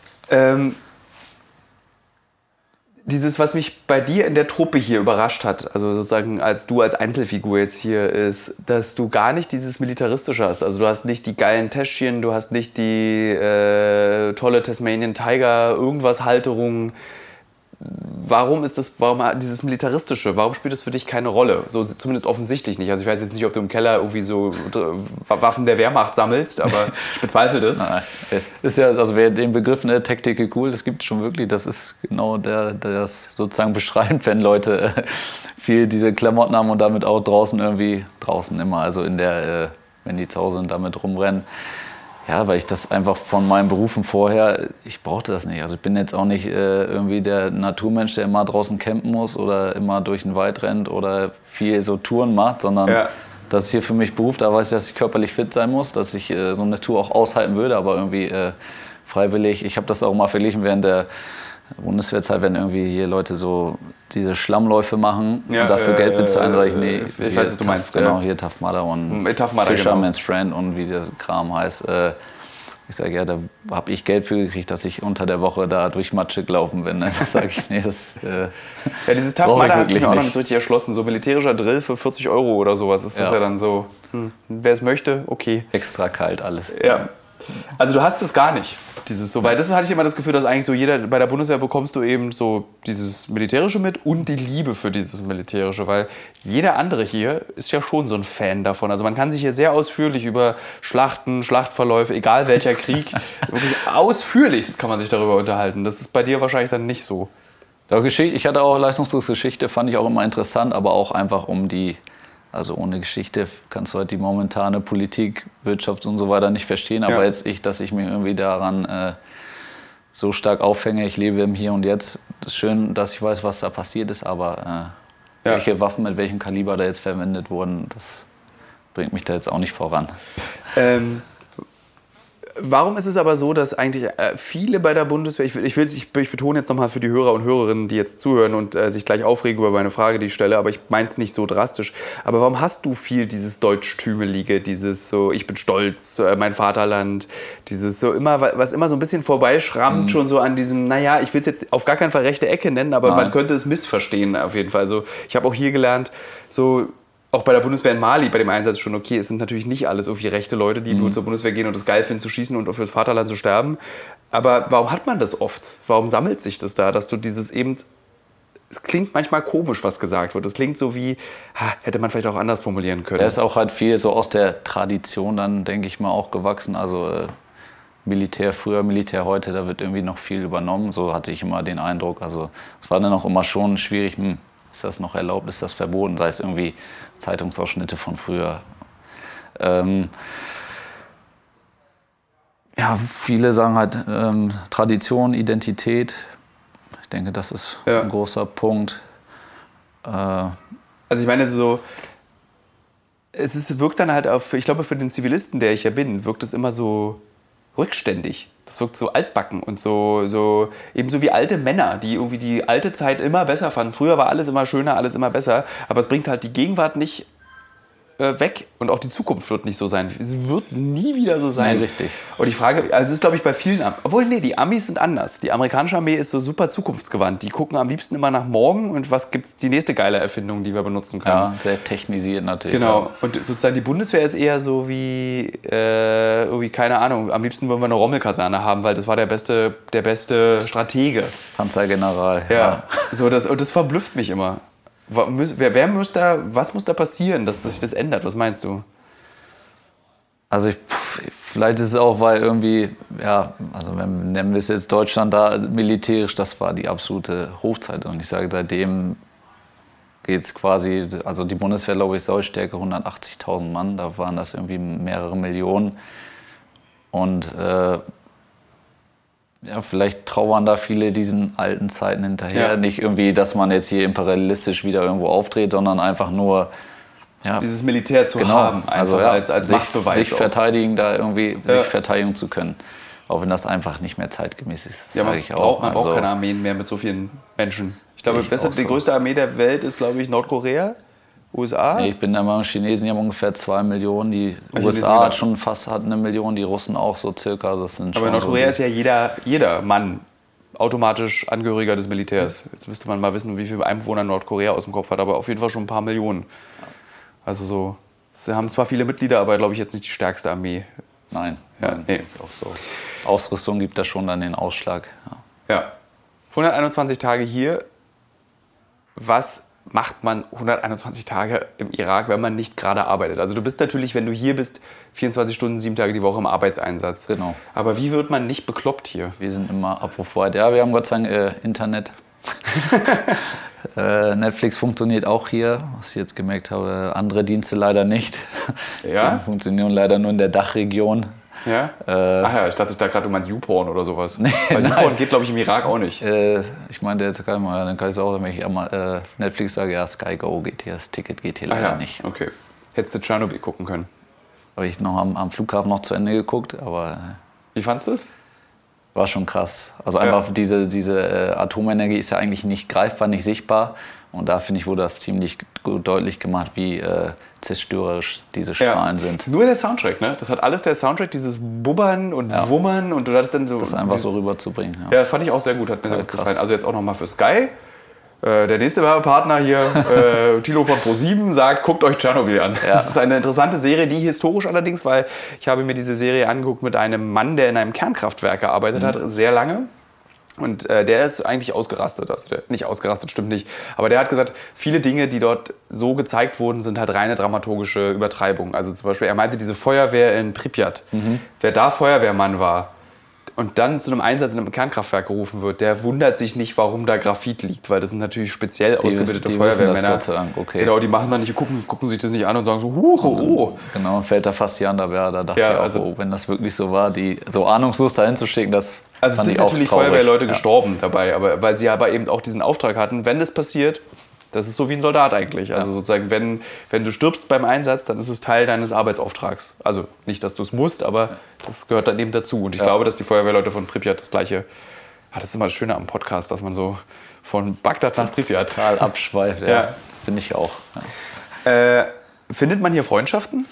Dieses, was mich bei dir in der Truppe hier überrascht hat, also sozusagen als du als Einzelfigur jetzt hier, ist, dass du gar nicht dieses Militaristische hast. Also du hast nicht die geilen Täschchen, du hast nicht die tolle Tasmanian Tiger, irgendwas Halterung. Warum dieses Militaristische, warum spielt das für dich keine Rolle? So zumindest offensichtlich nicht. Also ich weiß jetzt nicht, ob du im Keller irgendwie so Waffen der Wehrmacht sammelst, aber ich bezweifle das. Nein, es ist ja, also wer den Begriff Tactical Cool, das gibt es schon wirklich, das ist genau der das sozusagen beschreibt, wenn Leute viel diese Klamotten haben und damit auch draußen immer, also wenn die zu Hause sind, damit rumrennen. Ja, weil ich das einfach von meinen Berufen vorher, ich brauchte das nicht. Also ich bin jetzt auch nicht irgendwie der Naturmensch, der immer draußen campen muss oder immer durch den Wald rennt oder viel so Touren macht, sondern das ist hier für mich Beruf. Da weiß ich, dass ich körperlich fit sein muss, dass ich so eine Tour auch aushalten würde, aber irgendwie freiwillig. Ich habe das auch mal verglichen während der Bundeswehrzeit, wenn irgendwie hier Leute so diese Schlammläufe machen und dafür Geld bezahlen, sage ich, nee. Ich weiß, was du meinst. Genau, hier Tough Mudder und Fisherman's Friend und wie der Kram heißt. Ich sage, ja, da habe ich Geld für gekriegt, dass ich unter der Woche da durch Matsche gelaufen bin. Da sage ich, nee, das dieses Tough Mudder hat sich mir auch noch nicht so richtig erschlossen. So militärischer Drill für 40 € oder sowas ist das ja dann so. Wer es möchte, okay. Extra kalt alles. Ja. Also du hast es gar nicht, weil das hatte ich immer das Gefühl, dass eigentlich so bei der Bundeswehr bekommst du eben so dieses Militärische mit und die Liebe für dieses Militärische, weil jeder andere hier ist ja schon so ein Fan davon. Also man kann sich hier sehr ausführlich über Schlachten, Schlachtverläufe, egal welcher Krieg, wirklich ausführlichst kann man sich darüber unterhalten. Das ist bei dir wahrscheinlich dann nicht so. Ich hatte auch Leistungsdrucksgeschichte, fand ich auch immer interessant, aber auch einfach also ohne Geschichte kannst du halt die momentane Politik, Wirtschaft und so weiter nicht verstehen. Aber dass ich mich irgendwie daran so stark aufhänge, ich lebe im Hier und Jetzt. Das ist schön, dass ich weiß, was da passiert ist, aber welche Waffen mit welchem Kaliber da jetzt verwendet wurden, das bringt mich da jetzt auch nicht voran. Warum ist es aber so, dass eigentlich viele bei der Bundeswehr, ich betone jetzt nochmal für die Hörer und Hörerinnen, die jetzt zuhören und sich gleich aufregen über meine Frage, die ich stelle, aber ich meine es nicht so drastisch. Aber warum hast du viel dieses Deutschtümelige, dieses so, ich bin stolz, mein Vaterland, dieses so was immer so ein bisschen vorbeischrammt, schon so an diesem, naja, ich will es jetzt auf gar keinen Fall rechte Ecke nennen, aber man könnte es missverstehen auf jeden Fall. Also ich habe auch hier gelernt, so auch bei der Bundeswehr in Mali, bei dem Einsatz schon okay, es sind natürlich nicht alles so viele rechte Leute, die nur zur Bundeswehr gehen und es geil finden zu schießen und fürs Vaterland zu sterben. Aber warum hat man das oft? Warum sammelt sich das da, dass du dieses eben, es klingt manchmal komisch, was gesagt wird. Es klingt so wie, hätte man vielleicht auch anders formulieren können. Er ist auch halt viel so aus der Tradition dann, denke ich mal, auch gewachsen. Also Militär früher, Militär heute, da wird irgendwie noch viel übernommen. So hatte ich immer den Eindruck. Also es war dann auch immer schon schwierig, ist das noch erlaubt, ist das verboten, sei es irgendwie Zeitungsausschnitte von früher. Viele sagen halt Tradition, Identität. Ich denke, das ist ein großer Punkt. Also ich meine so, wirkt dann halt ich glaube für den Zivilisten, der ich ja bin, wirkt es immer so rückständig. Das wirkt so altbacken und so ebenso wie alte Männer, die irgendwie die alte Zeit immer besser fanden. Früher war alles immer schöner, alles immer besser, aber es bringt halt die Gegenwart nicht weg und auch die Zukunft wird nicht so sein. Es wird nie wieder so sein. Nein, richtig. Und die Frage, also es ist glaube ich bei vielen, obwohl die Amis sind anders. Die amerikanische Armee ist so super zukunftsgewandt. Die gucken am liebsten immer nach morgen und was gibt's die nächste geile Erfindung, die wir benutzen können. Ja, sehr technisiert natürlich. Genau. Und sozusagen die Bundeswehr ist eher so wie, irgendwie, keine Ahnung, am liebsten wollen wir eine Rommelkaserne haben, weil das war der beste Stratege. Panzergeneral. Ja. Und das verblüfft mich immer. Was muss da passieren, dass sich das ändert? Was meinst du? Also vielleicht ist es auch, weil irgendwie, also nennen wir es jetzt Deutschland da militärisch, das war die absolute Hochzeit. Und ich sage, seitdem geht es quasi, also die Bundeswehr, glaube ich, Sollstärke 180.000 Mann, da waren das irgendwie mehrere Millionen. Und vielleicht trauern da viele diesen alten Zeiten hinterher. Ja. Nicht irgendwie, dass man jetzt hier imperialistisch wieder irgendwo auftritt, sondern einfach nur dieses Militär zu haben, einfach als Machtbeweis. Sich verteidigen, da irgendwie sich verteidigen zu können. Auch wenn das einfach nicht mehr zeitgemäß ist. Ja, man sage ich auch. braucht keine Armeen mehr mit so vielen Menschen. Ich glaube, die größte Armee der Welt ist, glaube ich, Nordkorea, USA. Nee, ich bin der Meinung, Chinesen, die haben ungefähr 2 Millionen. Die USA hat schon fast 1 Million, die Russen auch so circa. Das sind aber in Nordkorea ist ja jeder Mann automatisch Angehöriger des Militärs. Jetzt müsste man mal wissen, wie viele Einwohner Nordkorea aus dem Kopf hat, aber auf jeden Fall schon ein paar Millionen. Also so, sie haben zwar viele Mitglieder, aber glaube ich jetzt nicht die stärkste Armee. Nein, nee. Auch so. Ausrüstung gibt da schon dann den Ausschlag. Ja. 121 Tage hier. Was macht man 121 Tage im Irak, wenn man nicht gerade arbeitet? Also du bist natürlich, wenn du hier bist, 24 Stunden, 7 Tage die Woche im Arbeitseinsatz. Genau. Aber wie wird man nicht bekloppt hier? Wir sind immer abrufbereit. Ja, wir haben Gott sei Dank Internet. Netflix funktioniert auch hier, was ich jetzt gemerkt habe. Andere Dienste leider nicht. Ja? Die funktionieren leider nur in der Dachregion. Ja? Ach ja, ich dachte da gerade, du meinst YouPorn oder sowas. Nee, weil YouPorn geht, glaube ich, im Irak auch nicht. Ich meinte jetzt gerade mal, dann kann ich es auch, wenn ich einmal Netflix sage, ja, Sky Go geht hier, das Ticket geht hier leider nicht. Okay. Hättest du Tschernobyl gucken können? Habe ich noch am Flughafen noch zu Ende geguckt, aber... Wie fandest du es? War schon krass. Also einfach diese Atomenergie ist ja eigentlich nicht greifbar, nicht sichtbar. Und da, finde ich, wurde das ziemlich gut deutlich gemacht, wie zerstörerisch diese Strahlen sind. Nur der Soundtrack, ne? Das hat alles der Soundtrack, dieses Bubbern und Wummern und du hattest dann so... Das einfach so rüberzubringen. Ja, fand ich auch sehr gut, hat mir sehr gut gefallen. Also jetzt auch nochmal für Sky. Der nächste Werbepartner hier, Thilo von Pro7, sagt, guckt euch Tschernobyl an. Ja. Das ist eine interessante Serie, die historisch allerdings, weil ich habe mir diese Serie angeguckt mit einem Mann, der in einem Kernkraftwerk gearbeitet hat, sehr lange. Und der ist eigentlich ausgerastet. Also nicht ausgerastet, stimmt nicht. Aber der hat gesagt, viele Dinge, die dort so gezeigt wurden, sind halt reine dramaturgische Übertreibung. Also zum Beispiel, er meinte, diese Feuerwehr in Pripyat, wer da Feuerwehrmann war, und dann zu einem Einsatz in einem Kernkraftwerk gerufen wird, der wundert sich nicht, warum da Graphit liegt, weil das sind natürlich speziell ausgebildete Feuerwehrmänner. Okay. Genau, die machen dann nicht, gucken sich das nicht an und sagen so, oh. Genau, fällt da fast die Hand ab. Ja, da dachte ich auch, also, wenn das wirklich so war, die so ahnungslos dahin zu schicken, das also es sind natürlich Feuerwehrleute gestorben dabei, aber weil sie aber eben auch diesen Auftrag hatten, wenn das passiert, das ist so wie ein Soldat eigentlich. Also sozusagen, wenn du stirbst beim Einsatz, dann ist es Teil deines Arbeitsauftrags. Also nicht, dass du es musst, aber das gehört dann eben dazu. Und ich glaube, dass die Feuerwehrleute von Pripyat das Gleiche... das ist immer das Schöne am Podcast, dass man so von Bagdad nach Pripyat... Total abschweift, ja. Finde ich auch. Ja. Findet man hier Freundschaften?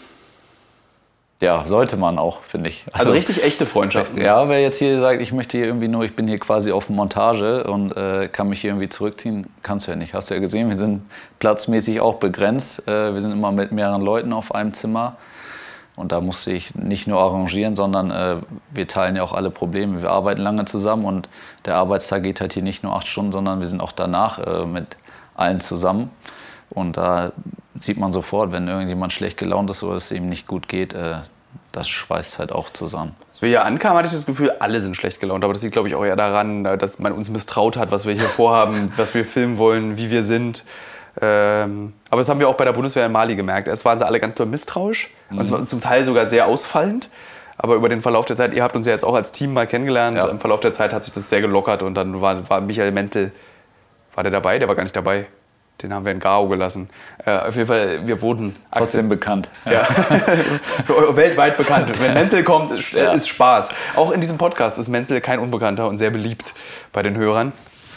Ja, sollte man auch, finde ich. Also richtig echte Freundschaften? Ja, wer jetzt hier sagt, ich möchte hier irgendwie nur, ich bin hier quasi auf Montage und kann mich hier irgendwie zurückziehen, kannst du ja nicht. Hast du ja gesehen, wir sind platzmäßig auch begrenzt. Wir sind immer mit mehreren Leuten auf einem Zimmer. Und da musste ich nicht nur arrangieren, sondern wir teilen ja auch alle Probleme. Wir arbeiten lange zusammen und der Arbeitstag geht halt hier nicht nur 8 Stunden, sondern wir sind auch danach mit allen zusammen. Und da sieht man sofort, wenn irgendjemand schlecht gelaunt ist oder es ihm nicht gut geht, das schweißt halt auch zusammen. Als wir hier ankamen, hatte ich das Gefühl, alle sind schlecht gelaunt. Aber das liegt, glaube ich, auch eher daran, dass man uns misstraut hat, was wir hier vorhaben, was wir filmen wollen, wie wir sind. Aber das haben wir auch bei der Bundeswehr in Mali gemerkt. Erst waren sie alle ganz doll misstrauisch und zwar zum Teil sogar sehr ausfallend. Aber über den Verlauf der Zeit, ihr habt uns ja jetzt auch als Team mal kennengelernt, im Verlauf der Zeit hat sich das sehr gelockert und dann war Michael Menzel, war der dabei? Der war gar nicht dabei. Den haben wir in Gao gelassen. Auf jeden Fall, wir wurden... Trotzdem bekannt. Ja. Weltweit bekannt. Wenn Menzel kommt, ist Spaß. Auch in diesem Podcast ist Menzel kein Unbekannter und sehr beliebt bei den Hörern.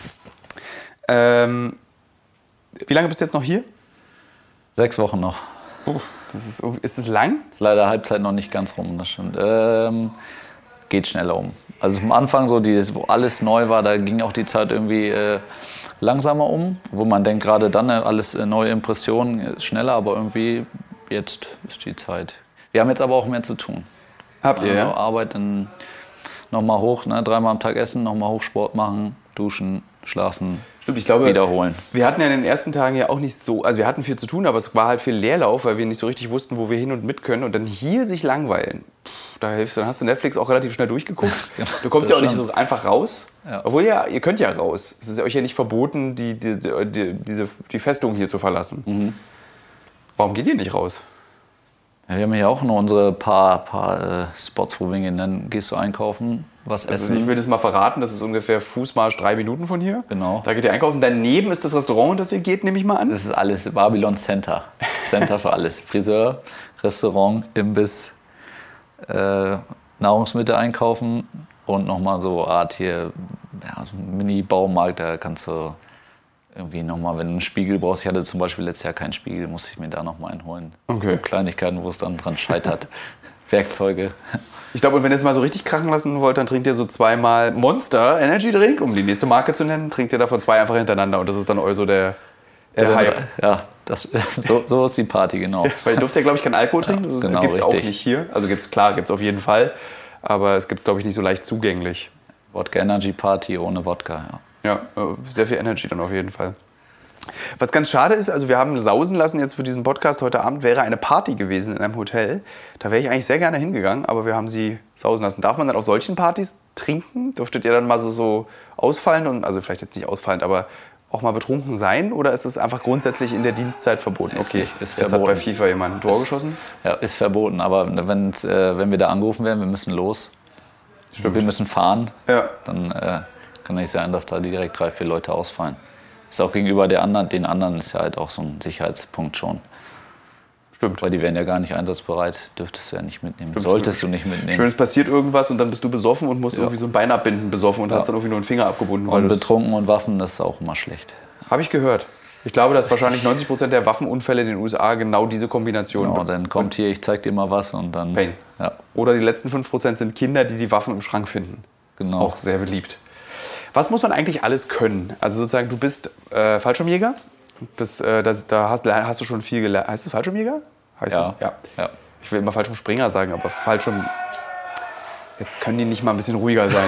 Wie lange bist du jetzt noch hier? 6 Wochen noch. Ist das lang? Ist leider Halbzeit noch nicht ganz rum, das stimmt. Geht schneller um. Also am Anfang, so wo alles neu war, da ging auch die Zeit irgendwie... langsamer um, wo man denkt, gerade dann alles neue Impressionen, schneller, aber irgendwie jetzt ist die Zeit. Wir haben jetzt aber auch mehr zu tun. Habt ihr, ja? Arbeiten, nochmal hoch, 3-mal am Tag essen, nochmal hoch Sport machen, duschen, schlafen, stimmt, ich glaube, wiederholen. Wir hatten ja in den ersten Tagen ja auch nicht so, also wir hatten viel zu tun, aber es war halt viel Leerlauf, weil wir nicht so richtig wussten, wo wir hin und mit können und dann hier sich langweilen. Da hilft, dann hast du Netflix auch relativ schnell durchgeguckt. Du kommst ja auch nicht so einfach raus. Ja. Obwohl ihr könnt ja raus. Es ist euch ja nicht verboten, die Festung hier zu verlassen. Warum geht ihr nicht raus? Ja, wir haben ja auch nur unsere paar Spots, wo wir gehen. Dann gehst du einkaufen, was essen. Also ich will das mal verraten, das ist ungefähr Fußmarsch 3 Minuten von hier. Genau. Da geht ihr einkaufen. Daneben ist das Restaurant, das ihr geht, nehme ich mal an. Das ist alles Babylon Center. Center für alles. Friseur, Restaurant, Imbiss, Nahrungsmittel einkaufen, Und nochmal so Art hier, ja, so ein Mini-Baumarkt, da kannst du irgendwie nochmal, wenn du einen Spiegel brauchst, ich hatte zum Beispiel letztes Jahr keinen Spiegel, musste ich mir da nochmal einen holen. Okay. So Kleinigkeiten, wo es dann dran scheitert. Werkzeuge. Ich glaube, und wenn ihr es mal so richtig krachen lassen wollt, dann trinkt ihr so 2-mal Monster Energy Drink, um die nächste Marke zu nennen, trinkt ihr davon 2 einfach hintereinander und das ist dann so der Hype. Ja, so ist die Party, genau. Weil ihr dürft ja, glaube ich, keinen Alkohol trinken, das genau, gibt es auch richtig. nicht hier. Also gibt's auf jeden Fall, aber es gibt es, glaube ich, nicht so leicht zugänglich. Wodka Energy Party ohne Wodka, ja. Ja, sehr viel Energy dann auf jeden Fall. Was ganz schade ist, also wir haben sausen lassen jetzt für diesen Podcast heute Abend, wäre eine Party gewesen in einem Hotel. Da wäre ich eigentlich sehr gerne hingegangen, aber wir haben sie sausen lassen. Darf man dann auf solchen Partys trinken? Dürftet ihr dann mal so ausfallen, und, also vielleicht jetzt nicht ausfallend, aber auch mal betrunken sein? Oder ist es einfach grundsätzlich in der Dienstzeit verboten? Ist Okay, nicht, ist jetzt verboten. hat bei FIFA jemand ein Tor geschossen. Ja, ist verboten, aber wenn wir da angerufen werden, wir müssen los, Stimmt. wir müssen fahren, Ja. dann kann nicht sein, dass da direkt 3, 4 Leute ausfallen. Ist auch gegenüber den anderen ist ja halt auch so ein Sicherheitspunkt schon. Stimmt. Weil die wären ja gar nicht einsatzbereit, dürftest du ja nicht mitnehmen. Solltest du nicht mitnehmen. Schön, es passiert irgendwas und dann bist du besoffen und musst irgendwie so ein Bein abbinden besoffen und hast dann irgendwie nur einen Finger abgebunden. Und betrunken und Waffen, das ist auch immer schlecht. Habe ich gehört. Ich glaube, dass wahrscheinlich 90% der Waffenunfälle in den USA genau diese Kombination Genau, dann kommt hier, ich zeig dir mal was und dann... Peng. Ja, Oder die letzten 5% sind Kinder, die Waffen im Schrank finden. genau. Auch sehr beliebt. Was muss man eigentlich alles können? Also sozusagen, du bist Fallschirmjäger. Da hast du schon viel gelernt. Heißt es Fallschirmjäger? Heißt Ja. es? Ja. Ja. Ich will immer Fallschirmspringer sagen, aber Fallschirm... Jetzt können die nicht mal ein bisschen ruhiger sein.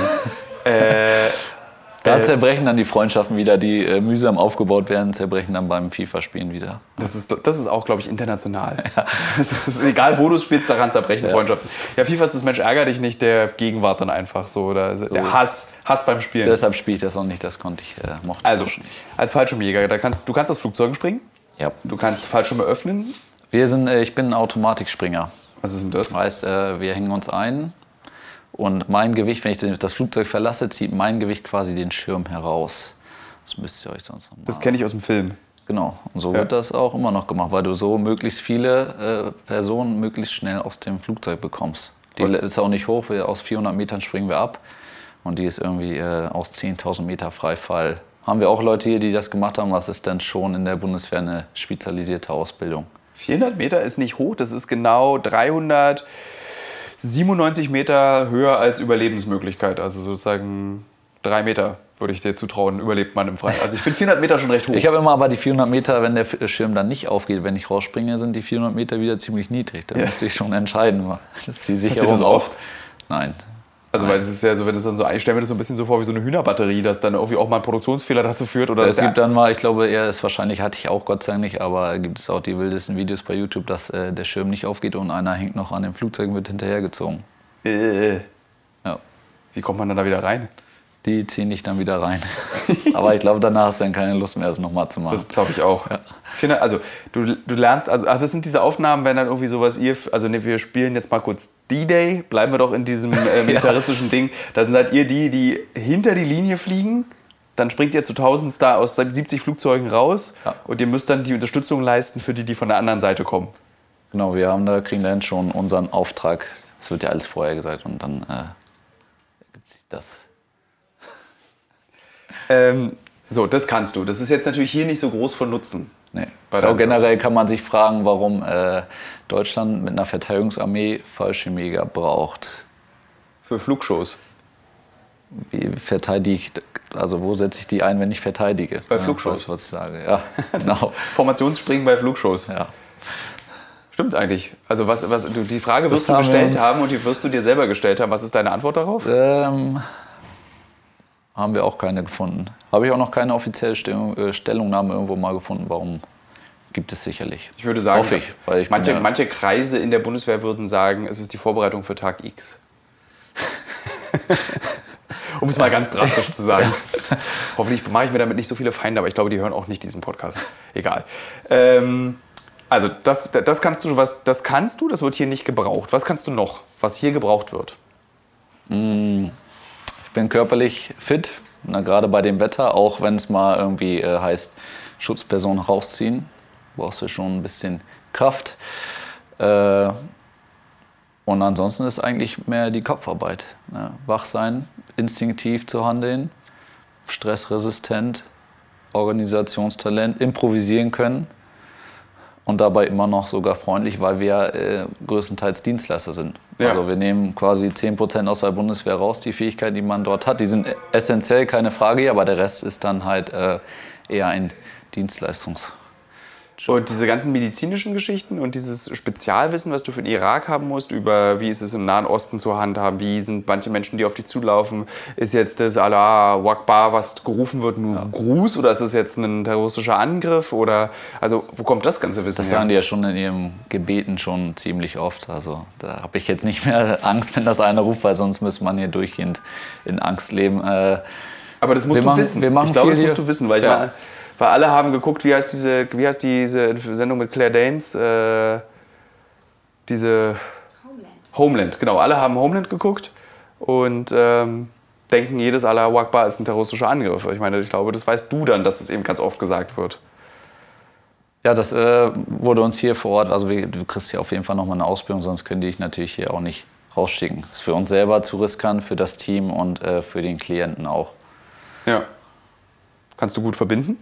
Da zerbrechen dann die Freundschaften wieder, die mühsam aufgebaut werden, zerbrechen dann beim FIFA-Spielen wieder. Das ist auch, glaube ich, international. Ja. Das ist, egal, wo du spielst, daran zerbrechen Freundschaften. Ja, FIFA ist das Mensch ärger dich nicht, der Gegenwart dann einfach so. Oder der Hass beim Spielen. Deshalb spiele ich das auch nicht, das mochte ich Also, nicht. als Fallschirmjäger, du kannst aus Flugzeugen springen, Ja. du kannst Fallschirme öffnen. Ich bin ein Automatiksspringer. Was ist denn das? Das heißt, wir hängen uns ein und mein Gewicht, wenn ich das Flugzeug verlasse, zieht mein Gewicht quasi den Schirm heraus. Das müsst ihr euch sonst noch mal... Das kenne ich aus dem Film. Genau, und so wird das auch immer noch gemacht, weil du so möglichst viele Personen möglichst schnell aus dem Flugzeug bekommst. Die ist auch nicht hoch, aus 400 Metern springen wir ab und die ist irgendwie aus 10.000 Meter Freifall. Haben wir auch Leute hier, die das gemacht haben, was ist denn schon in der Bundeswehr eine spezialisierte Ausbildung. 400 Meter ist nicht hoch, das ist genau 397 Meter höher als Überlebensmöglichkeit. Also sozusagen 3 Meter würde ich dir zutrauen, überlebt man im Freien. Also ich finde 400 Meter schon recht hoch. Ich habe immer aber die 400 Meter, wenn der Schirm dann nicht aufgeht, wenn ich rausspringe, sind die 400 Meter wieder ziemlich niedrig. Da muss ich schon entscheiden. Ist die Sicherung Passiert das oft? Nein. Also weil es ist ja so, wenn es dann so, ich stelle mir das so ein bisschen so vor wie so eine Hühnerbatterie, dass dann irgendwie auch mal ein Produktionsfehler dazu führt. Oder Es gibt dann mal, ich glaube, wahrscheinlich hatte ich auch Gott sei Dank nicht, aber gibt es auch die wildesten Videos bei YouTube, dass der Schirm nicht aufgeht und einer hängt noch an dem Flugzeug und wird hinterhergezogen. Ja. Wie kommt man dann da wieder rein? Die ziehen dich dann wieder rein. Aber ich glaube, danach hast du dann keine Lust mehr, das nochmal zu machen. Das glaube ich auch. Ja. Also du lernst, also das sind diese Aufnahmen, wenn dann irgendwie sowas wir spielen jetzt mal kurz D-Day, bleiben wir doch in diesem militaristischen Ding. Da seid ihr die hinter die Linie fliegen, dann springt ihr zu 1000 Star aus 70 Flugzeugen raus und ihr müsst dann die Unterstützung leisten für die von der anderen Seite kommen. Genau, kriegen dann schon unseren Auftrag. Das wird ja alles vorher gesagt und dann gibt es das. So, das kannst du. Das ist jetzt natürlich hier nicht so groß von Nutzen. Nee. So generell kann man sich fragen, warum Deutschland mit einer Verteidigungsarmee Fallschirmjäger braucht. Für Flugshows. Wie verteidigt, also wo setze ich die ein, wenn ich verteidige? Bei Flugshows. Was ich sage. Ja, genau. Formationsspringen bei Flugshows. Ja. Stimmt eigentlich. Also die Frage wirst du gestellt haben und die wirst du dir selber gestellt haben. Was ist deine Antwort darauf? Haben wir auch keine gefunden. Habe ich auch noch keine offizielle Stellungnahme irgendwo mal gefunden. Warum? Gibt es sicherlich. Ich würde sagen, hoffe ich, weil ich manche Kreise in der Bundeswehr würden sagen, es ist die Vorbereitung für Tag X. Um es mal ganz drastisch zu sagen. Hoffentlich mache ich mir damit nicht so viele Feinde, aber ich glaube, die hören auch nicht diesen Podcast. Egal. Also das kannst du, das wird hier nicht gebraucht. Was kannst du noch, was hier gebraucht wird? Ich bin körperlich fit, gerade bei dem Wetter, auch wenn es mal irgendwie heißt, Schutzperson rausziehen, brauchst du schon ein bisschen Kraft. Und ansonsten ist eigentlich mehr die Kopfarbeit. Ne? Wach sein, instinktiv zu handeln, stressresistent, Organisationstalent, improvisieren können und dabei immer noch sogar freundlich, weil wir größtenteils Dienstleister sind. Ja. Also wir nehmen quasi 10% aus der Bundeswehr raus, die Fähigkeiten, die man dort hat. Die sind essentiell, keine Frage, aber der Rest ist dann halt eher ein Dienstleistungs. Und diese ganzen medizinischen Geschichten und dieses Spezialwissen, was du für den Irak haben musst, über wie ist es im Nahen Osten zu handhaben, wie sind manche Menschen, die auf dich zulaufen, ist jetzt das Allah Akbar, was gerufen wird, nur Gruß oder ist das jetzt ein terroristischer Angriff oder, also wo kommt das ganze Wissen her? Das sagen die ja schon in ihren Gebeten schon ziemlich oft, also da habe ich jetzt nicht mehr Angst, wenn das einer ruft, weil sonst müsste man hier durchgehend in Angst leben. Aber das musst du wissen, ich glaube, das musst du wissen, weil weil alle haben geguckt, wie heißt diese Sendung mit Claire Danes? Diese Homeland, genau. Alle haben Homeland geguckt und denken, jedes Allahu Akbar ist ein terroristischer Angriff. Ich meine, ich glaube, das weißt du dann, dass es eben ganz oft gesagt wird. Ja, das wurde uns hier vor Ort, also du kriegst hier auf jeden Fall nochmal eine Ausbildung, sonst können die dich natürlich hier auch nicht rausschicken. Das ist für uns selber zu riskant, für das Team und für den Klienten auch. Ja. Kannst du gut verbinden?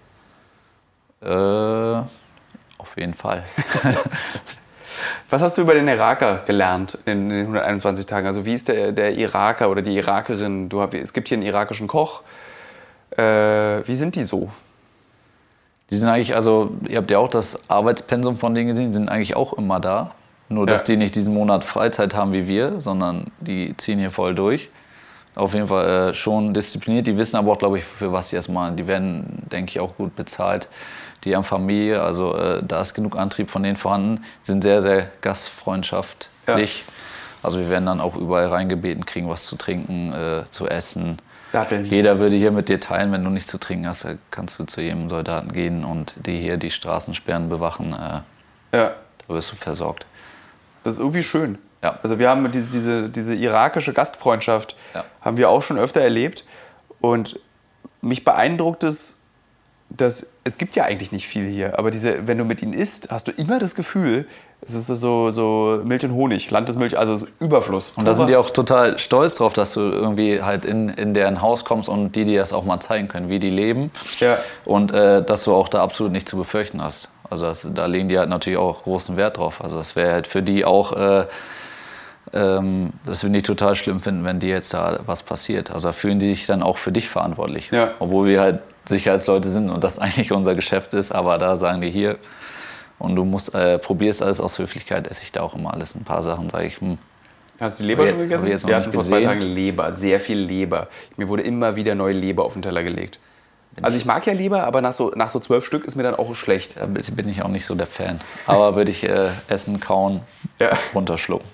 Auf jeden Fall. Was hast du über den Iraker gelernt in den 121 Tagen? Also wie ist der Iraker oder die Irakerin? Es gibt hier einen irakischen Koch. Wie sind die so? Die sind eigentlich, also ihr habt ja auch das Arbeitspensum von denen gesehen, die sind eigentlich auch immer da. Nur, dass die nicht diesen Monat Freizeit haben wie wir, sondern die ziehen hier voll durch. Auf jeden Fall schon diszipliniert. Die wissen aber auch, glaube ich, für was die erstmal. Die werden, denke ich, auch gut bezahlt. Die haben Familie, also da ist genug Antrieb von denen vorhanden. Die sind sehr, sehr gastfreundschaftlich. Ja. Also wir werden dann auch überall reingebeten, kriegen was zu trinken, zu essen. Jeder würde hier mit dir teilen, wenn du nichts zu trinken hast, kannst du zu jedem Soldaten gehen und die hier die Straßensperren bewachen. Da wirst du versorgt. Das ist irgendwie schön. Ja. Also wir haben diese irakische Gastfreundschaft haben wir auch schon öfter erlebt und mich beeindruckt es, dass es gibt ja eigentlich nicht viel hier, aber wenn du mit ihnen isst, hast du immer das Gefühl, es ist so Milch und Honig, Land des Milch, also Überfluss. Und da sind die auch total stolz drauf, dass du irgendwie halt in deren Haus kommst und die dir das auch mal zeigen können, wie die leben und dass du auch da absolut nichts zu befürchten hast. Also da legen die halt natürlich auch großen Wert drauf. Also das wäre halt für die auch das würde ich total schlimm finden, wenn dir jetzt da was passiert. Also da fühlen die sich dann auch für dich verantwortlich. Ja. Obwohl wir halt Sicherheitsleute sind und das eigentlich unser Geschäft ist. Aber da sagen die hier, und du probierst alles aus Höflichkeit, esse ich da auch immer alles. Ein paar Sachen sage ich, Hast du die Leber schon gegessen? Wir hatten vor 2 Tagen Leber, sehr viel Leber. Mir wurde immer wieder neue Leber auf den Teller gelegt. Also ich mag ja Leber, aber nach so 12 Stück ist mir dann auch schlecht. Da bin ich auch nicht so der Fan. Aber würde ich essen, kauen, runterschlucken.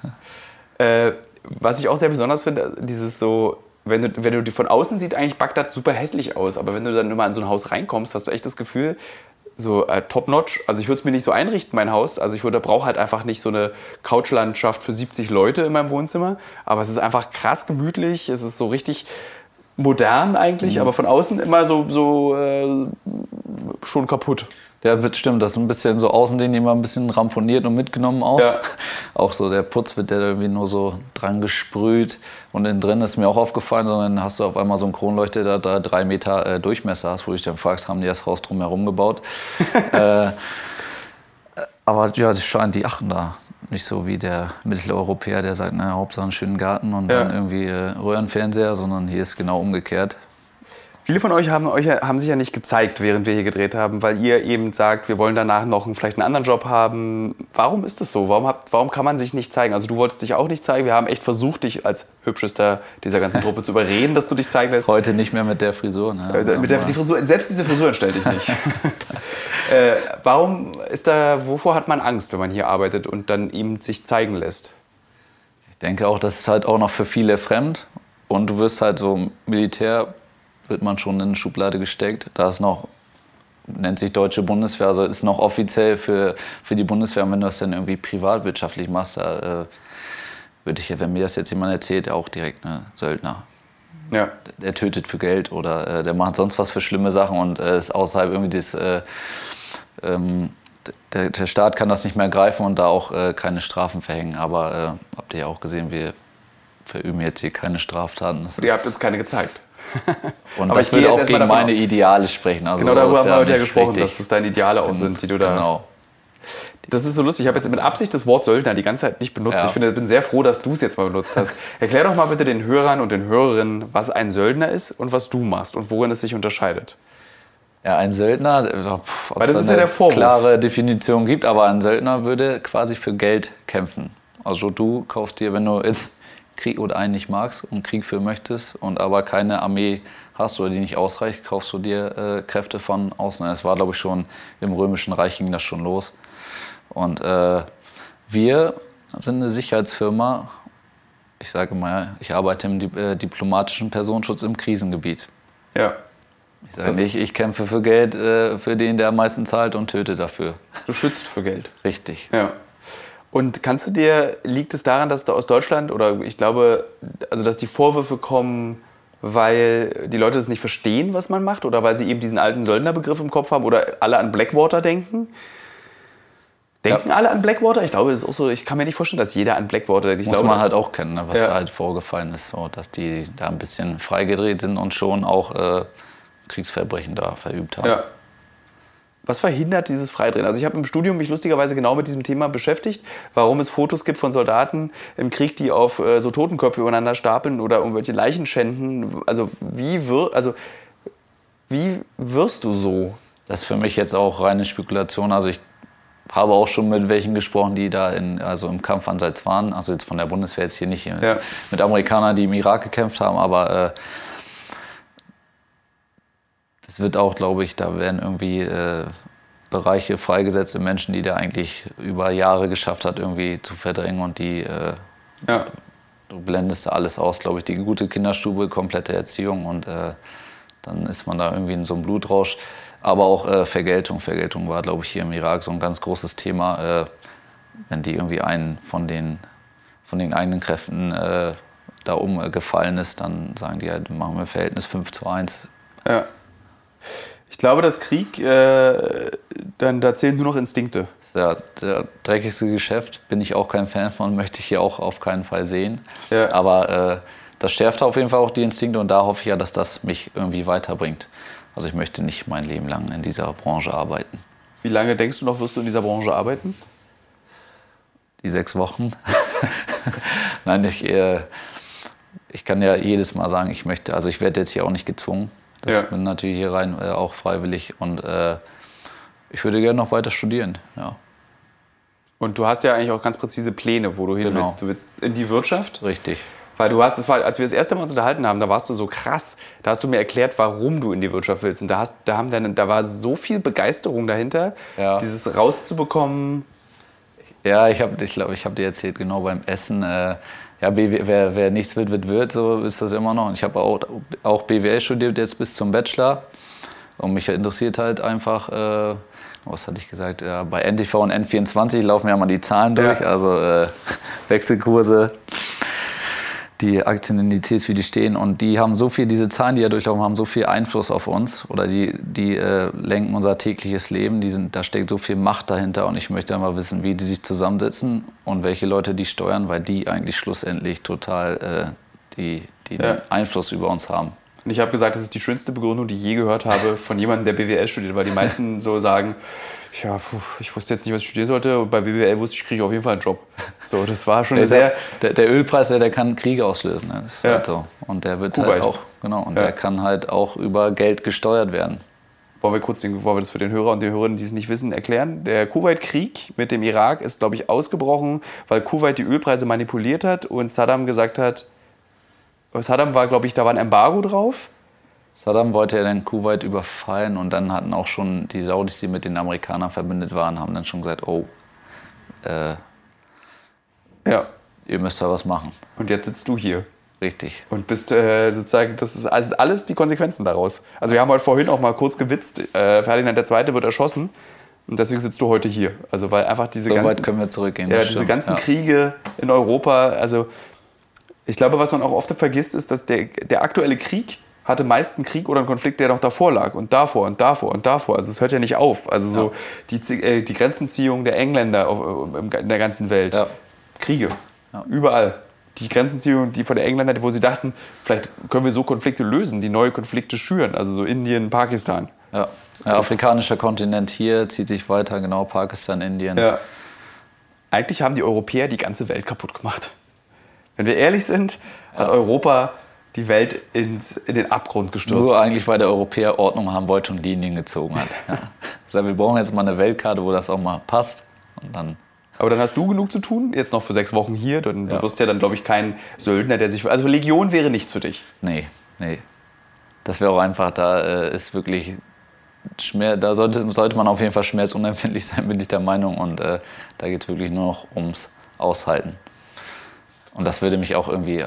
Was ich auch sehr besonders finde, dieses so, wenn du die von außen sieht eigentlich Bagdad super hässlich aus, aber wenn du dann immer in so ein Haus reinkommst, hast du echt das Gefühl, so top-notch. Also ich würde es mir nicht so einrichten, mein Haus. Also ich brauche halt einfach nicht so eine Couchlandschaft für 70 Leute in meinem Wohnzimmer, aber es ist einfach krass gemütlich, es ist so richtig modern eigentlich, aber von außen immer so schon kaputt. Ja, stimmt, das ist ein bisschen so Außending, immer ein bisschen ramponiert und mitgenommen aus. Ja. Auch so der Putz wird irgendwie nur so dran gesprüht und innen drin ist mir auch aufgefallen, sondern hast du auf einmal so einen Kronleuchter, der da 3 Meter Durchmesser hast, wo du dich dann fragst, haben die das Haus drumherum gebaut? Aber ja, die achten da nicht so wie der Mitteleuropäer, der sagt, naja, Hauptsache einen schönen Garten und dann irgendwie Röhrenfernseher, sondern hier ist genau umgekehrt. Viele von euch haben sich ja nicht gezeigt, während wir hier gedreht haben, weil ihr eben sagt, wir wollen danach noch vielleicht einen anderen Job haben. Warum ist das so? Warum kann man sich nicht zeigen? Also du wolltest dich auch nicht zeigen. Wir haben echt versucht, dich als Hübschester dieser ganzen Truppe zu überreden, dass du dich zeigen lässt. Heute nicht mehr mit der Frisur. Ne? Die Frisur, selbst diese Frisur entstellt dich nicht. Wovor hat man Angst, wenn man hier arbeitet und dann ihm sich zeigen lässt? Ich denke auch, das ist halt auch noch für viele fremd. Und du wirst halt so Militär, wird man schon in eine Schublade gesteckt. Da ist noch, nennt sich Deutsche Bundeswehr, also ist noch offiziell für die Bundeswehr. Und wenn du das dann irgendwie privatwirtschaftlich machst, da würde ich, wenn mir das jetzt jemand erzählt, auch direkt Söldner. Ja. Der tötet für Geld oder der macht sonst was für schlimme Sachen und ist außerhalb irgendwie der Staat kann das nicht mehr greifen und da auch keine Strafen verhängen. Aber habt ihr ja auch gesehen, wir verüben jetzt hier keine Straftaten. Ihr habt uns keine gezeigt. Und aber das würde auch gegen meine Ideale sprechen. Also genau, darüber haben wir heute ja gesprochen, dass es deine Ideale auch sind, die du da... Genau. Das ist so lustig. Ich habe jetzt mit Absicht das Wort Söldner die ganze Zeit nicht benutzt. Ja. Ich bin sehr froh, dass du es jetzt mal benutzt hast. Erklär doch mal bitte den Hörern und den Hörerinnen, was ein Söldner ist und was du machst und worin es sich unterscheidet. Ja, ein Söldner, ob weil das es ist ja der Vorwurf. Klare Definition gibt, aber ein Söldner würde quasi für Geld kämpfen. Also du kaufst dir, wenn du jetzt Krieg oder einen nicht magst und Krieg führen möchtest und aber keine Armee hast oder die nicht ausreicht, kaufst du dir Kräfte von außen. Das war, glaube ich, schon im Römischen Reich ging das schon los. Und wir sind eine Sicherheitsfirma. Ich sage mal, ich arbeite im diplomatischen Personenschutz im Krisengebiet. Ja. Ich sage nicht, ich kämpfe für Geld, für den, der am meisten zahlt und töte dafür. Du schützt für Geld. Richtig. Ja. Und liegt es daran, dass du aus Deutschland, oder ich glaube, also dass die Vorwürfe kommen, weil die Leute es nicht verstehen, was man macht, oder weil sie eben diesen alten Söldnerbegriff im Kopf haben oder alle an Blackwater denken? Denken alle an Blackwater? Ich glaube, das ist auch so, ich kann mir nicht vorstellen, dass jeder an Blackwater denkt. Muss man halt auch kennen, ne, was da halt vorgefallen ist, so, dass die da ein bisschen freigedreht sind und schon auch Kriegsverbrechen da verübt haben. Ja. Was verhindert dieses Freidrehen? Also ich habe im Studium mich lustigerweise genau mit diesem Thema beschäftigt, warum es Fotos gibt von Soldaten im Krieg, die auf so Totenköpfe übereinander stapeln oder irgendwelche Leichen schänden. Also wie wirst du so? Das ist für mich jetzt auch reine Spekulation. Also ich habe auch schon mit welchen gesprochen, die da im Kampfeinsatz waren. Also jetzt von der Bundeswehr jetzt hier nicht mit Amerikanern, die im Irak gekämpft haben, aber das wird auch, glaube ich, da werden irgendwie Bereiche freigesetzt, Menschen, die der eigentlich über Jahre geschafft hat, irgendwie zu verdrängen und die du blendest da alles aus, glaube ich, die gute Kinderstube, komplette Erziehung und dann ist man da irgendwie in so einem Blutrausch. Aber auch Vergeltung. Vergeltung war, glaube ich, hier im Irak so ein ganz großes Thema. Wenn die irgendwie einen von den eigenen Kräften da umgefallen ist, dann sagen die halt, machen wir Verhältnis 5:1. Ja. Ich glaube, dass Krieg, da zählen nur noch Instinkte. Das ist ja der dreckigste Geschäft, bin ich auch kein Fan von, möchte ich hier auch auf keinen Fall sehen. Ja. Aber das schärft auf jeden Fall auch die Instinkte und da hoffe ich ja, dass das mich irgendwie weiterbringt. Also ich möchte nicht mein Leben lang in dieser Branche arbeiten. Wie lange denkst du noch, wirst du in dieser Branche arbeiten? Die 6 Wochen. Nein, ich kann ja jedes Mal sagen, ich möchte, also ich werde jetzt hier auch nicht gezwungen. Ich bin natürlich hier rein auch freiwillig und ich würde gerne noch weiter studieren. Ja. Und du hast ja eigentlich auch ganz präzise Pläne, wo du hin willst. Du willst in die Wirtschaft. Richtig. Weil als wir das erste Mal uns unterhalten haben, da warst du so krass. Da hast du mir erklärt, warum du in die Wirtschaft willst. Und da war so viel Begeisterung dahinter, dieses rauszubekommen. Ja, ich glaube, ich habe dir erzählt, genau beim Essen. Wer nichts wird, so ist das immer noch. Und ich habe auch BWL studiert jetzt bis zum Bachelor. Und mich interessiert halt einfach, was hatte ich gesagt, bei NTV und N24 laufen ja mal die Zahlen durch. Also Wechselkurse, die Aktienindizes, wie die stehen. Und die haben so viel, diese Zahlen, die ja durchlaufen, haben so viel Einfluss auf uns. Oder die lenken unser tägliches Leben. Da steckt so viel Macht dahinter. Und ich möchte einmal wissen, wie die sich zusammensetzen und welche Leute die steuern, weil die eigentlich schlussendlich total den Einfluss über uns haben. Und ich habe gesagt, das ist die schönste Begründung, die ich je gehört habe von jemandem, der BWL studiert. Weil die meisten so sagen, ich wusste jetzt nicht, was ich studieren sollte. Und bei BWL wusste ich, kriege ich auf jeden Fall einen Job. So, das war schon der Ölpreis, der kann Kriege auslösen. Das ist halt so. Und der wird Kuwait. halt auch, der kann halt auch über Geld gesteuert werden. Wollen wir das für den Hörer und die Hörerinnen, die es nicht wissen, erklären? Der Kuwait-Krieg mit dem Irak ist, glaube ich, ausgebrochen, weil Kuwait die Ölpreise manipuliert hat und Saddam gesagt hat, Saddam war, glaube ich, da war ein Embargo drauf. Saddam wollte ja dann Kuwait überfallen und dann hatten auch schon die Saudis, die mit den Amerikanern verbündet waren, haben dann schon gesagt, ihr müsst da was machen. Und jetzt sitzt du hier. Richtig. Und bist sozusagen, das ist alles die Konsequenzen daraus. Also wir haben heute vorhin auch mal kurz gewitzt, Ferdinand II. Wird erschossen und deswegen sitzt du heute hier. Also weil einfach diese ganzen... So weit können wir zurückgehen. Ja, diese ganzen Kriege in Europa, also ich glaube, was man auch oft vergisst, ist, dass der aktuelle Krieg hatte meist einen Krieg oder einen Konflikt, der noch davor lag und davor und davor und davor. Also es hört ja nicht auf. Also so die Grenzenziehung der Engländer in der ganzen Welt. Ja. Kriege. Ja. Überall. Die Grenzenziehung, die von den Engländern, wo sie dachten, vielleicht können wir so Konflikte lösen, die neue Konflikte schüren. Also so Indien, Pakistan. Ja. Der afrikanische Kontinent hier zieht sich weiter, genau, Pakistan, Indien. Ja. Eigentlich haben die Europäer die ganze Welt kaputt gemacht. Wenn wir ehrlich sind, hat Europa die Welt in den Abgrund gestürzt. Nur eigentlich, weil der Europäer Ordnung haben wollte und Linien gezogen hat. Ja. Also wir brauchen jetzt mal eine Weltkarte, wo das auch mal passt. Und dann aber dann hast du genug zu tun, jetzt noch für 6 Wochen hier. Du wirst ja dann, glaube ich, kein Söldner, der sich... Also Legion wäre nichts für dich. Nee. Das wäre auch einfach, da ist wirklich... Da sollte man auf jeden Fall schmerzunempfindlich sein, bin ich der Meinung. Und da geht es wirklich nur noch ums Aushalten. Und das würde mich auch irgendwie,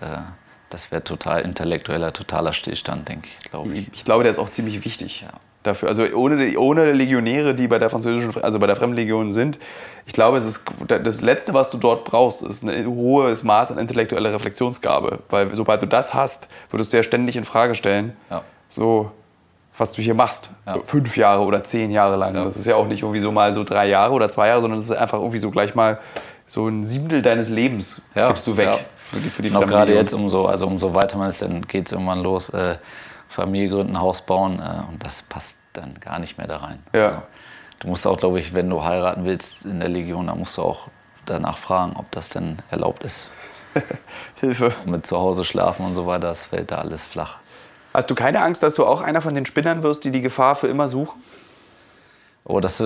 das wäre totaler Stillstand, denke ich, glaube ich. Ich glaube, der ist auch ziemlich wichtig dafür. Also ohne Legionäre, die bei der bei der Fremdenlegion sind, ich glaube, es ist das Letzte, was du dort brauchst, ist ein hohes Maß an intellektueller Reflexionsgabe. Weil sobald du das hast, würdest du ja ständig in Frage stellen, so was du hier machst, 5 Jahre oder 10 Jahre lang. Ja. Das ist ja auch nicht irgendwie so mal so 3 Jahre oder 2 Jahre, sondern das ist einfach irgendwie so gleich mal so ein Siebtel deines Lebens gibst du weg für die Fremdenlegion. Gerade jetzt umso weiter man ist, dann geht es irgendwann los, Familie gründen, Haus bauen und das passt dann gar nicht mehr da rein. Ja. Also, du musst auch, glaube ich, wenn du heiraten willst in der Legion, dann musst du auch danach fragen, ob das denn erlaubt ist. Hilfe. Mit zu Hause schlafen und so weiter, das fällt da alles flach. Hast du keine Angst, dass du auch einer von den Spinnern wirst, die Gefahr für immer suchen? Oh, das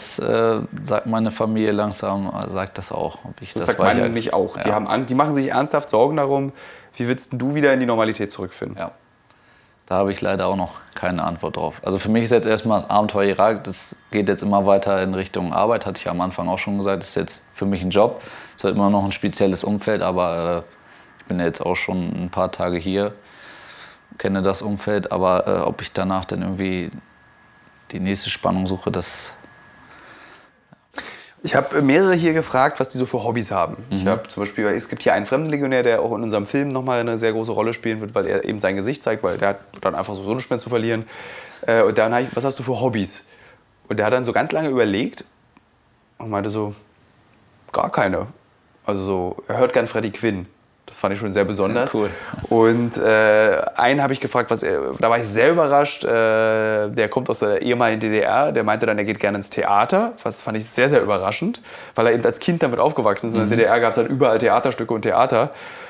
sagt meine Familie langsam, sagt das auch. Das sagt meine nicht auch. Ja. Die machen sich ernsthaft Sorgen darum, wie willst du wieder in die Normalität zurückfinden? Ja. Da habe ich leider auch noch keine Antwort drauf. Also für mich ist jetzt erstmal das Abenteuer Irak, das geht jetzt immer weiter in Richtung Arbeit, hatte ich ja am Anfang auch schon gesagt, das ist jetzt für mich ein Job. Es ist halt immer noch ein spezielles Umfeld, aber ich bin ja jetzt auch schon ein paar Tage hier, kenne das Umfeld, aber ob ich danach dann irgendwie die nächste Spannung suche, das... Ich habe mehrere hier gefragt, was die so für Hobbys haben. Ich habe zum Beispiel, es gibt hier einen Fremdenlegionär, der auch in unserem Film nochmal eine sehr große Rolle spielen wird, weil er eben sein Gesicht zeigt, weil der hat dann einfach so nichts mehr zu verlieren. Und dann habe ich, was hast du für Hobbys? Und der hat dann so ganz lange überlegt und meinte so, gar keine. Also so, er hört gern Freddie Quinn. Das fand ich schon sehr besonders. Cool. Und einen habe ich gefragt, da war ich sehr überrascht. Der kommt aus der ehemaligen DDR. Der meinte dann, er geht gerne ins Theater. Das fand ich sehr, sehr überraschend, weil er eben als Kind damit aufgewachsen ist. In der DDR gab es dann überall Theaterstücke und Theater.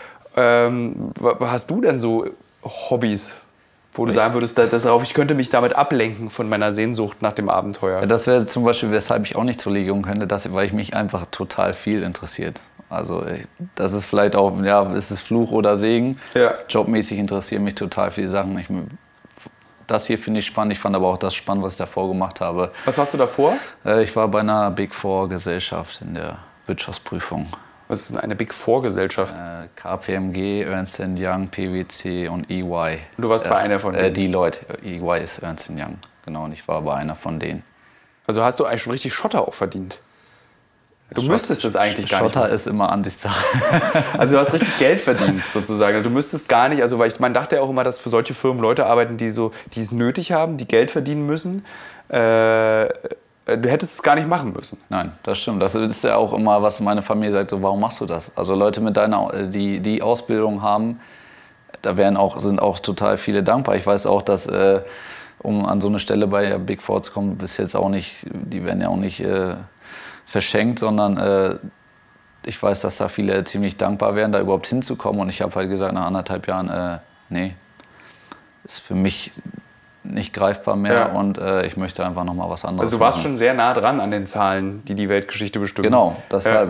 Hast du denn so Hobbys, wo du sagen würdest, ich könnte mich damit ablenken von meiner Sehnsucht nach dem Abenteuer? Ja, das wäre zum Beispiel, weshalb ich auch nicht zur Legion könnte, weil ich mich einfach total viel interessiert. Also das ist vielleicht auch, ist es Fluch oder Segen. Ja. Jobmäßig interessieren mich total viele Sachen. Das hier finde ich spannend. Ich fand aber auch das spannend, was ich davor gemacht habe. Was warst du davor? Ich war bei einer Big Four Gesellschaft in der Wirtschaftsprüfung. Was ist denn eine Big Four Gesellschaft? KPMG, Ernst & Young, PwC und EY. Und du warst bei einer von denen? Deloitte. EY ist Ernst & Young. Genau, und ich war bei einer von denen. Also hast du eigentlich schon richtig Schotter auch verdient? Du müsstest das eigentlich gar nicht. Schotter ist immer Ansichtssache. Also du hast richtig Geld verdient sozusagen. Du müsstest gar nicht, also man dachte ja auch immer, dass für solche Firmen Leute arbeiten, die es nötig haben, die Geld verdienen müssen. Du hättest es gar nicht machen müssen. Nein, das stimmt. Das ist ja auch immer, was meine Familie sagt, so, warum machst du das? Also Leute mit die Ausbildung haben, da sind auch total viele dankbar. Ich weiß auch, dass um an so eine Stelle bei der Big Four zu kommen, ist jetzt auch nicht, die werden ja auch nicht verschenkt, sondern ich weiß, dass da viele ziemlich dankbar wären, da überhaupt hinzukommen. Und ich habe halt gesagt, nach 1,5 Jahren, nee, ist für mich nicht greifbar mehr und ich möchte einfach nochmal was anderes Also du warst schon sehr nah dran an den Zahlen, die Weltgeschichte bestimmen. Genau, deshalb,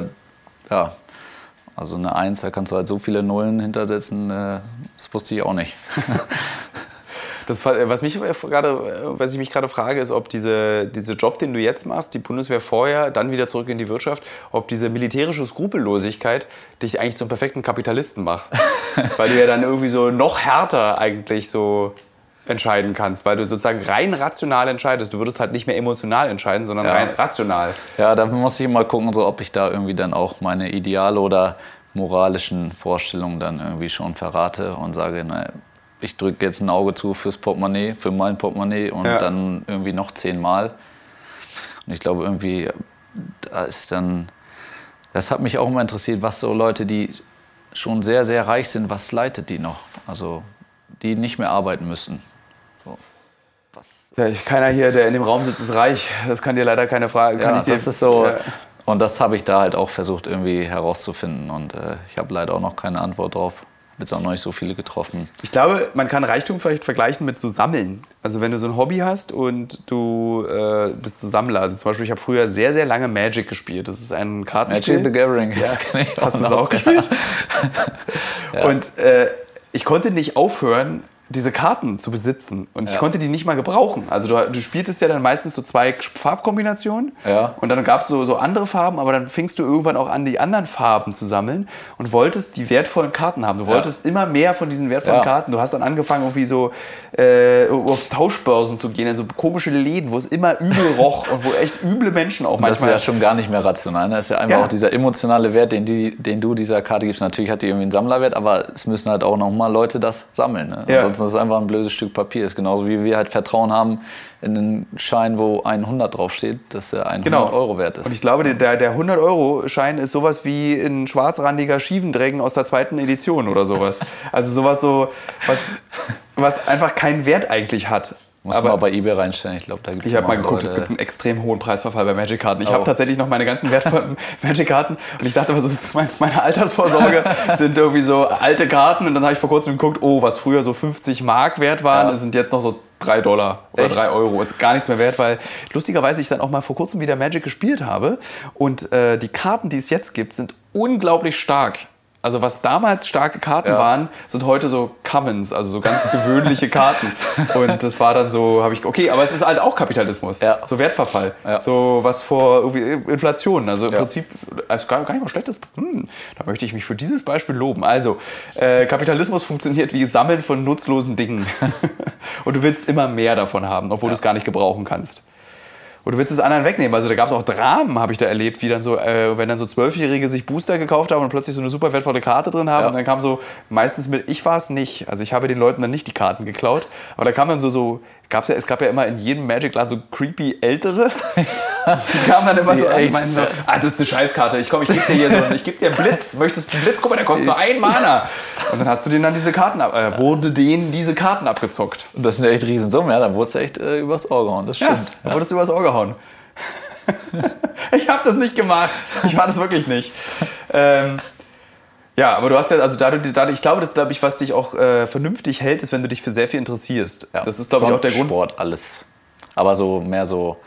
also eine 1, da kannst du halt so viele Nullen hintersetzen, das wusste ich auch nicht. Was ich mich gerade frage, ist, ob dieser Job, den du jetzt machst, die Bundeswehr vorher, dann wieder zurück in die Wirtschaft, ob diese militärische Skrupellosigkeit dich eigentlich zum perfekten Kapitalisten macht. Weil du ja dann irgendwie so noch härter eigentlich so entscheiden kannst, weil du sozusagen rein rational entscheidest. Du würdest halt nicht mehr emotional entscheiden, sondern rein rational. Ja, da muss ich mal gucken, so, ob ich da irgendwie dann auch meine Ideale oder moralischen Vorstellungen dann irgendwie schon verrate und sage, ich drücke jetzt ein Auge zu fürs Portemonnaie, für mein Portemonnaie und dann irgendwie noch 10-mal. Und ich glaube irgendwie, da ist dann, das hat mich auch immer interessiert, was so Leute, die schon sehr, sehr reich sind, was leitet die noch? Also die nicht mehr arbeiten müssen. So, was? Ja, keiner hier, der in dem Raum sitzt, ist reich. Das kann dir leider keine Frage. Ja, das ist so. Und das habe ich da halt auch versucht irgendwie herauszufinden. Und ich habe leider auch noch keine Antwort drauf. Habe jetzt auch noch nicht so viele getroffen. Ich glaube, man kann Reichtum vielleicht vergleichen mit so Sammeln. Also wenn du so ein Hobby hast und du bist so Sammler. Also zum Beispiel, ich habe früher sehr, sehr lange Magic gespielt. Das ist ein Kartenspiel. Magic the Gathering. Ja. Hast du das auch gespielt? Ja. Und ich konnte nicht aufhören, diese Karten zu besitzen. Und ich konnte die nicht mal gebrauchen. Also du spieltest ja dann meistens so 2 Farbkombinationen. Ja. Und dann gab es so andere Farben, aber dann fingst du irgendwann auch an, die anderen Farben zu sammeln und wolltest die wertvollen Karten haben. Du wolltest immer mehr von diesen wertvollen Karten. Du hast dann angefangen, irgendwie so auf Tauschbörsen zu gehen, in so komische Läden, wo es immer übel roch und wo echt üble Menschen auch manchmal... Das ist ja schon gar nicht mehr rational. Das ist ja einfach auch dieser emotionale Wert, den du dieser Karte gibst. Natürlich hat die irgendwie einen Sammlerwert, aber es müssen halt auch nochmal Leute das sammeln. Ne? Ja. Ansonsten ist es einfach ein blödes Stück Papier. Das ist genauso wie wir halt Vertrauen haben in einen Schein, wo 100 draufsteht, dass er 100 Euro wert ist. Und ich glaube, der 100-Euro-Schein ist sowas wie ein schwarzrandiger Schiefendrecken aus der 2. Edition oder sowas. Also sowas was einfach keinen Wert eigentlich hat. Muss man mal bei eBay reinstellen, ich glaube, da gibt es. Ich habe mal geguckt, es gibt einen extrem hohen Preisverfall bei Magic-Karten. Ich habe tatsächlich noch meine ganzen wertvollen Magic-Karten und ich dachte, was ist meine Altersvorsorge? Sind irgendwie so alte Karten und dann habe ich vor kurzem geguckt, was früher so 50 Mark wert waren, sind jetzt noch so $3 oder Echt? 3 Euro. Ist gar nichts mehr wert, weil lustigerweise ich dann auch mal vor kurzem wieder Magic gespielt habe und die Karten, die es jetzt gibt, sind unglaublich stark. Also was damals starke Karten waren, sind heute so Commons, also so ganz gewöhnliche Karten. Und das war dann so, okay, aber es ist halt auch Kapitalismus, so Wertverfall, so was vor irgendwie Inflation. Also im Prinzip, also gar nicht mal schlechtes, da möchte ich mich für dieses Beispiel loben. Also Kapitalismus funktioniert wie Sammeln von nutzlosen Dingen. Und du willst immer mehr davon haben, obwohl du es gar nicht gebrauchen kannst. Und du willst es anderen wegnehmen. Also da gab es auch Dramen, habe ich da erlebt, wie dann so, wenn dann so 12-Jährige sich Booster gekauft haben und plötzlich so eine super wertvolle Karte drin haben. Und dann kam so, meistens ich war es nicht. Also ich habe den Leuten dann nicht die Karten geklaut. Aber da kam dann es gab ja immer in jedem Magic-Laden so creepy Ältere. Die kamen dann immer so an und meinten so, das ist eine Scheißkarte, ich gebe dir hier ich gebe dir einen Blitz. Möchtest du einen Blitz? Guck mal, der kostet nur 1 Mana. Und dann hast du denen dann diese Karten abgezockt. Und das sind ja echt Riesensummen, dann wurdest du echt übers Ohr gehauen, das stimmt. Dann wurdest du übers Ohr gehauen. Ich habe das nicht gemacht. Ich war das wirklich nicht. Ja, aber du hast ja, also ich glaube, das ist, was dich auch vernünftig hält, ist, wenn du dich für sehr viel interessierst. Ja, das ist, glaube ich, auch der Grund. Sport, alles. Aber so mehr so,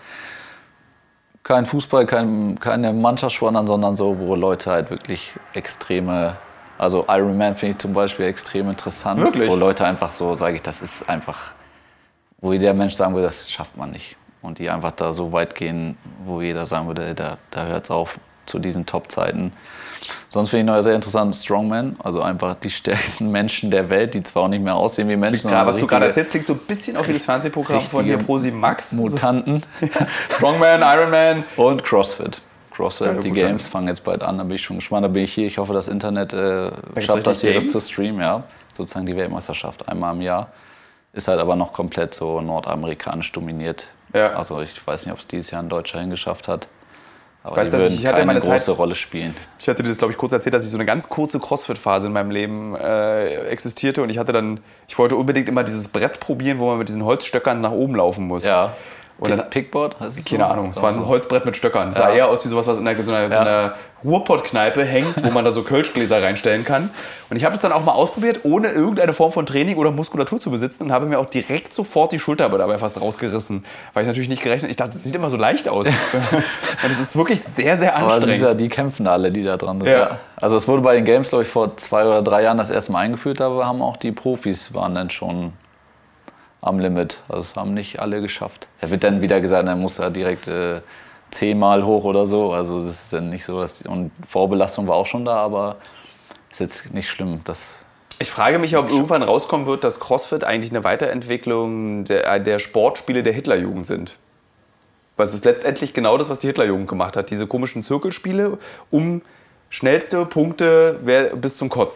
kein Fußball, keine Mannschaftssportarten, sondern so, wo Leute halt wirklich extreme, also Ironman finde ich zum Beispiel extrem interessant. Wirklich? Wo Leute einfach so, sage ich, das ist einfach, wo jeder Mensch sagen würde, das schafft man nicht. Und die einfach da so weit gehen, wo jeder sagen würde, da hört es auf zu diesen Top-Zeiten. Sonst finde ich noch sehr interessant Strongman, also einfach die stärksten Menschen der Welt, die zwar auch nicht mehr aussehen wie Menschen. Klar, was du gerade erzählst, klingt so ein bisschen auf wie das Fernsehprogramm von hier Pro7 Max. Mutanten. Strongman, Ironman. Und CrossFit. Die Games fangen jetzt bald an, da bin ich schon gespannt. Da bin ich hier, ich hoffe, das Internet schafft das hier, das zu streamen. Ja. Sozusagen die Weltmeisterschaft, einmal im Jahr. Ist halt aber noch komplett so nordamerikanisch dominiert. Ja. Also ich weiß nicht, ob es dieses Jahr ein Deutscher hingeschafft hat. Aber die würden keine große Rolle spielen. Ich hatte dir das, glaube ich, kurz erzählt, dass ich so eine ganz kurze Crossfit-Phase in meinem Leben existierte. Und ich wollte unbedingt immer dieses Brett probieren, wo man mit diesen Holzstöckern nach oben laufen muss. Ja. Pickboard heißt es? Keine Ahnung, es war ein Holzbrett mit Stöckern. Es sah eher aus wie sowas, was in so einer Ruhrpott-Kneipe hängt, wo man da so Kölschgläser reinstellen kann. Und ich habe es dann auch mal ausprobiert, ohne irgendeine Form von Training oder Muskulatur zu besitzen und habe mir auch direkt sofort die Schulter dabei fast rausgerissen. Weil ich natürlich nicht gerechnet habe. Ich dachte, das sieht immer so leicht aus. Und es ist wirklich sehr, sehr anstrengend. Aber die kämpfen alle, die da dran sind. Ja. Also es wurde bei den Games, glaube ich, vor 2 oder 3 Jahren das erste Mal eingeführt, aber haben auch die Profis waren dann schon am Limit. Also das haben nicht alle geschafft. Da wird dann wieder gesagt, dann muss er direkt 10-mal hoch oder so. Also das ist dann nicht so. Und Vorbelastung war auch schon da, aber ist jetzt nicht schlimm. Ich frage mich, ob irgendwann rauskommen wird, dass CrossFit eigentlich eine Weiterentwicklung der Sportspiele der Hitlerjugend sind. Was ist letztendlich genau das, was die Hitlerjugend gemacht hat. Diese komischen Zirkelspiele um schnellste Punkte bis zum Kotzen.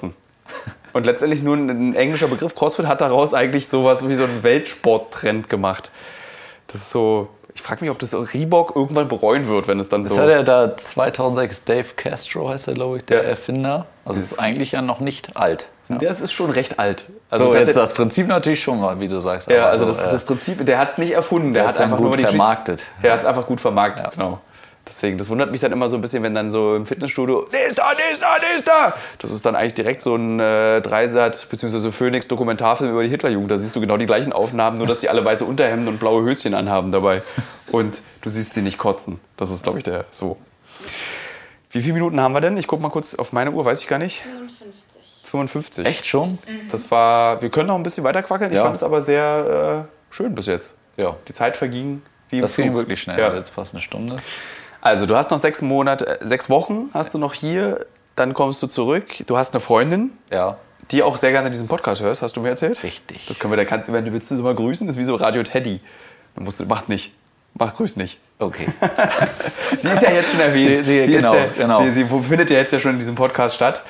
Und letztendlich nur ein englischer Begriff. CrossFit hat daraus eigentlich sowas wie so einen Weltsporttrend gemacht. Das ist so... Ich frage mich, ob das Reebok irgendwann bereuen wird, wenn es dann so... Das hat ja da 2006 Dave Castro, heißt er, glaube ich, der Erfinder. Also ist eigentlich ja noch nicht alt. Ja. Das ist schon recht alt. Also so, jetzt das Prinzip natürlich schon mal, wie du sagst. Ja, also das Prinzip, der hat es nicht erfunden. Der hat einfach nur die vermarktet. Der hat es einfach gut vermarktet, genau. Deswegen, das wundert mich dann immer so ein bisschen, wenn dann so im Fitnessstudio, nächster. Das ist dann eigentlich direkt so ein Dreisat bzw. Phoenix-Dokumentarfilm über die Hitlerjugend. Da siehst du genau die gleichen Aufnahmen, nur dass die alle weiße Unterhemden und blaue Höschen anhaben dabei. Und du siehst sie nicht kotzen. Das ist, glaube ich, der so. Wie viele Minuten haben wir denn? Ich gucke mal kurz auf meine Uhr, weiß ich gar nicht. 55. Echt schon? Das war, wir können noch ein bisschen weiter quackeln. Ich fand es aber sehr schön bis jetzt. Ja. Die Zeit verging wie im Das Flug. ging wirklich schnell, Ja. jetzt fast eine Stunde. Also du hast noch 6 Wochen hast du noch hier, dann kommst du zurück. Du hast eine Freundin, Ja, die auch sehr gerne diesen Podcast hörst, hast du mir erzählt? richtig. Das können wir, wenn du willst, du mal grüßen, das ist wie so Radio Teddy. Mach's nicht. Grüß nicht. Okay. Sie ist ja jetzt schon erwähnt. Genau. Sie findet ja jetzt ja schon in diesem Podcast statt.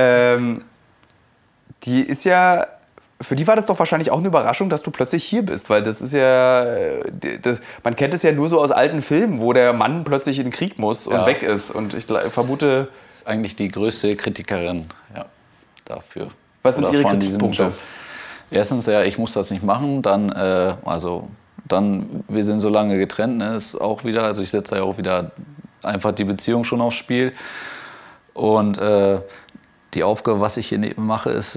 Die ist ja, für die war das doch wahrscheinlich auch eine Überraschung, dass du plötzlich hier bist, weil das ist ja, man kennt es ja nur so aus alten Filmen, wo der Mann plötzlich in den Krieg muss und weg ist. Und ich vermute... Das ist eigentlich die größte Kritikerin dafür. Was sind Oder Ihre von diesem Kritikpunkte? Job. Erstens, ich muss das nicht machen. Dann, wir sind so lange getrennt, ne, ist auch wieder, also ich setze ja auch wieder einfach die Beziehung schon aufs Spiel. Und die Aufgabe, was ich hier mache, ist,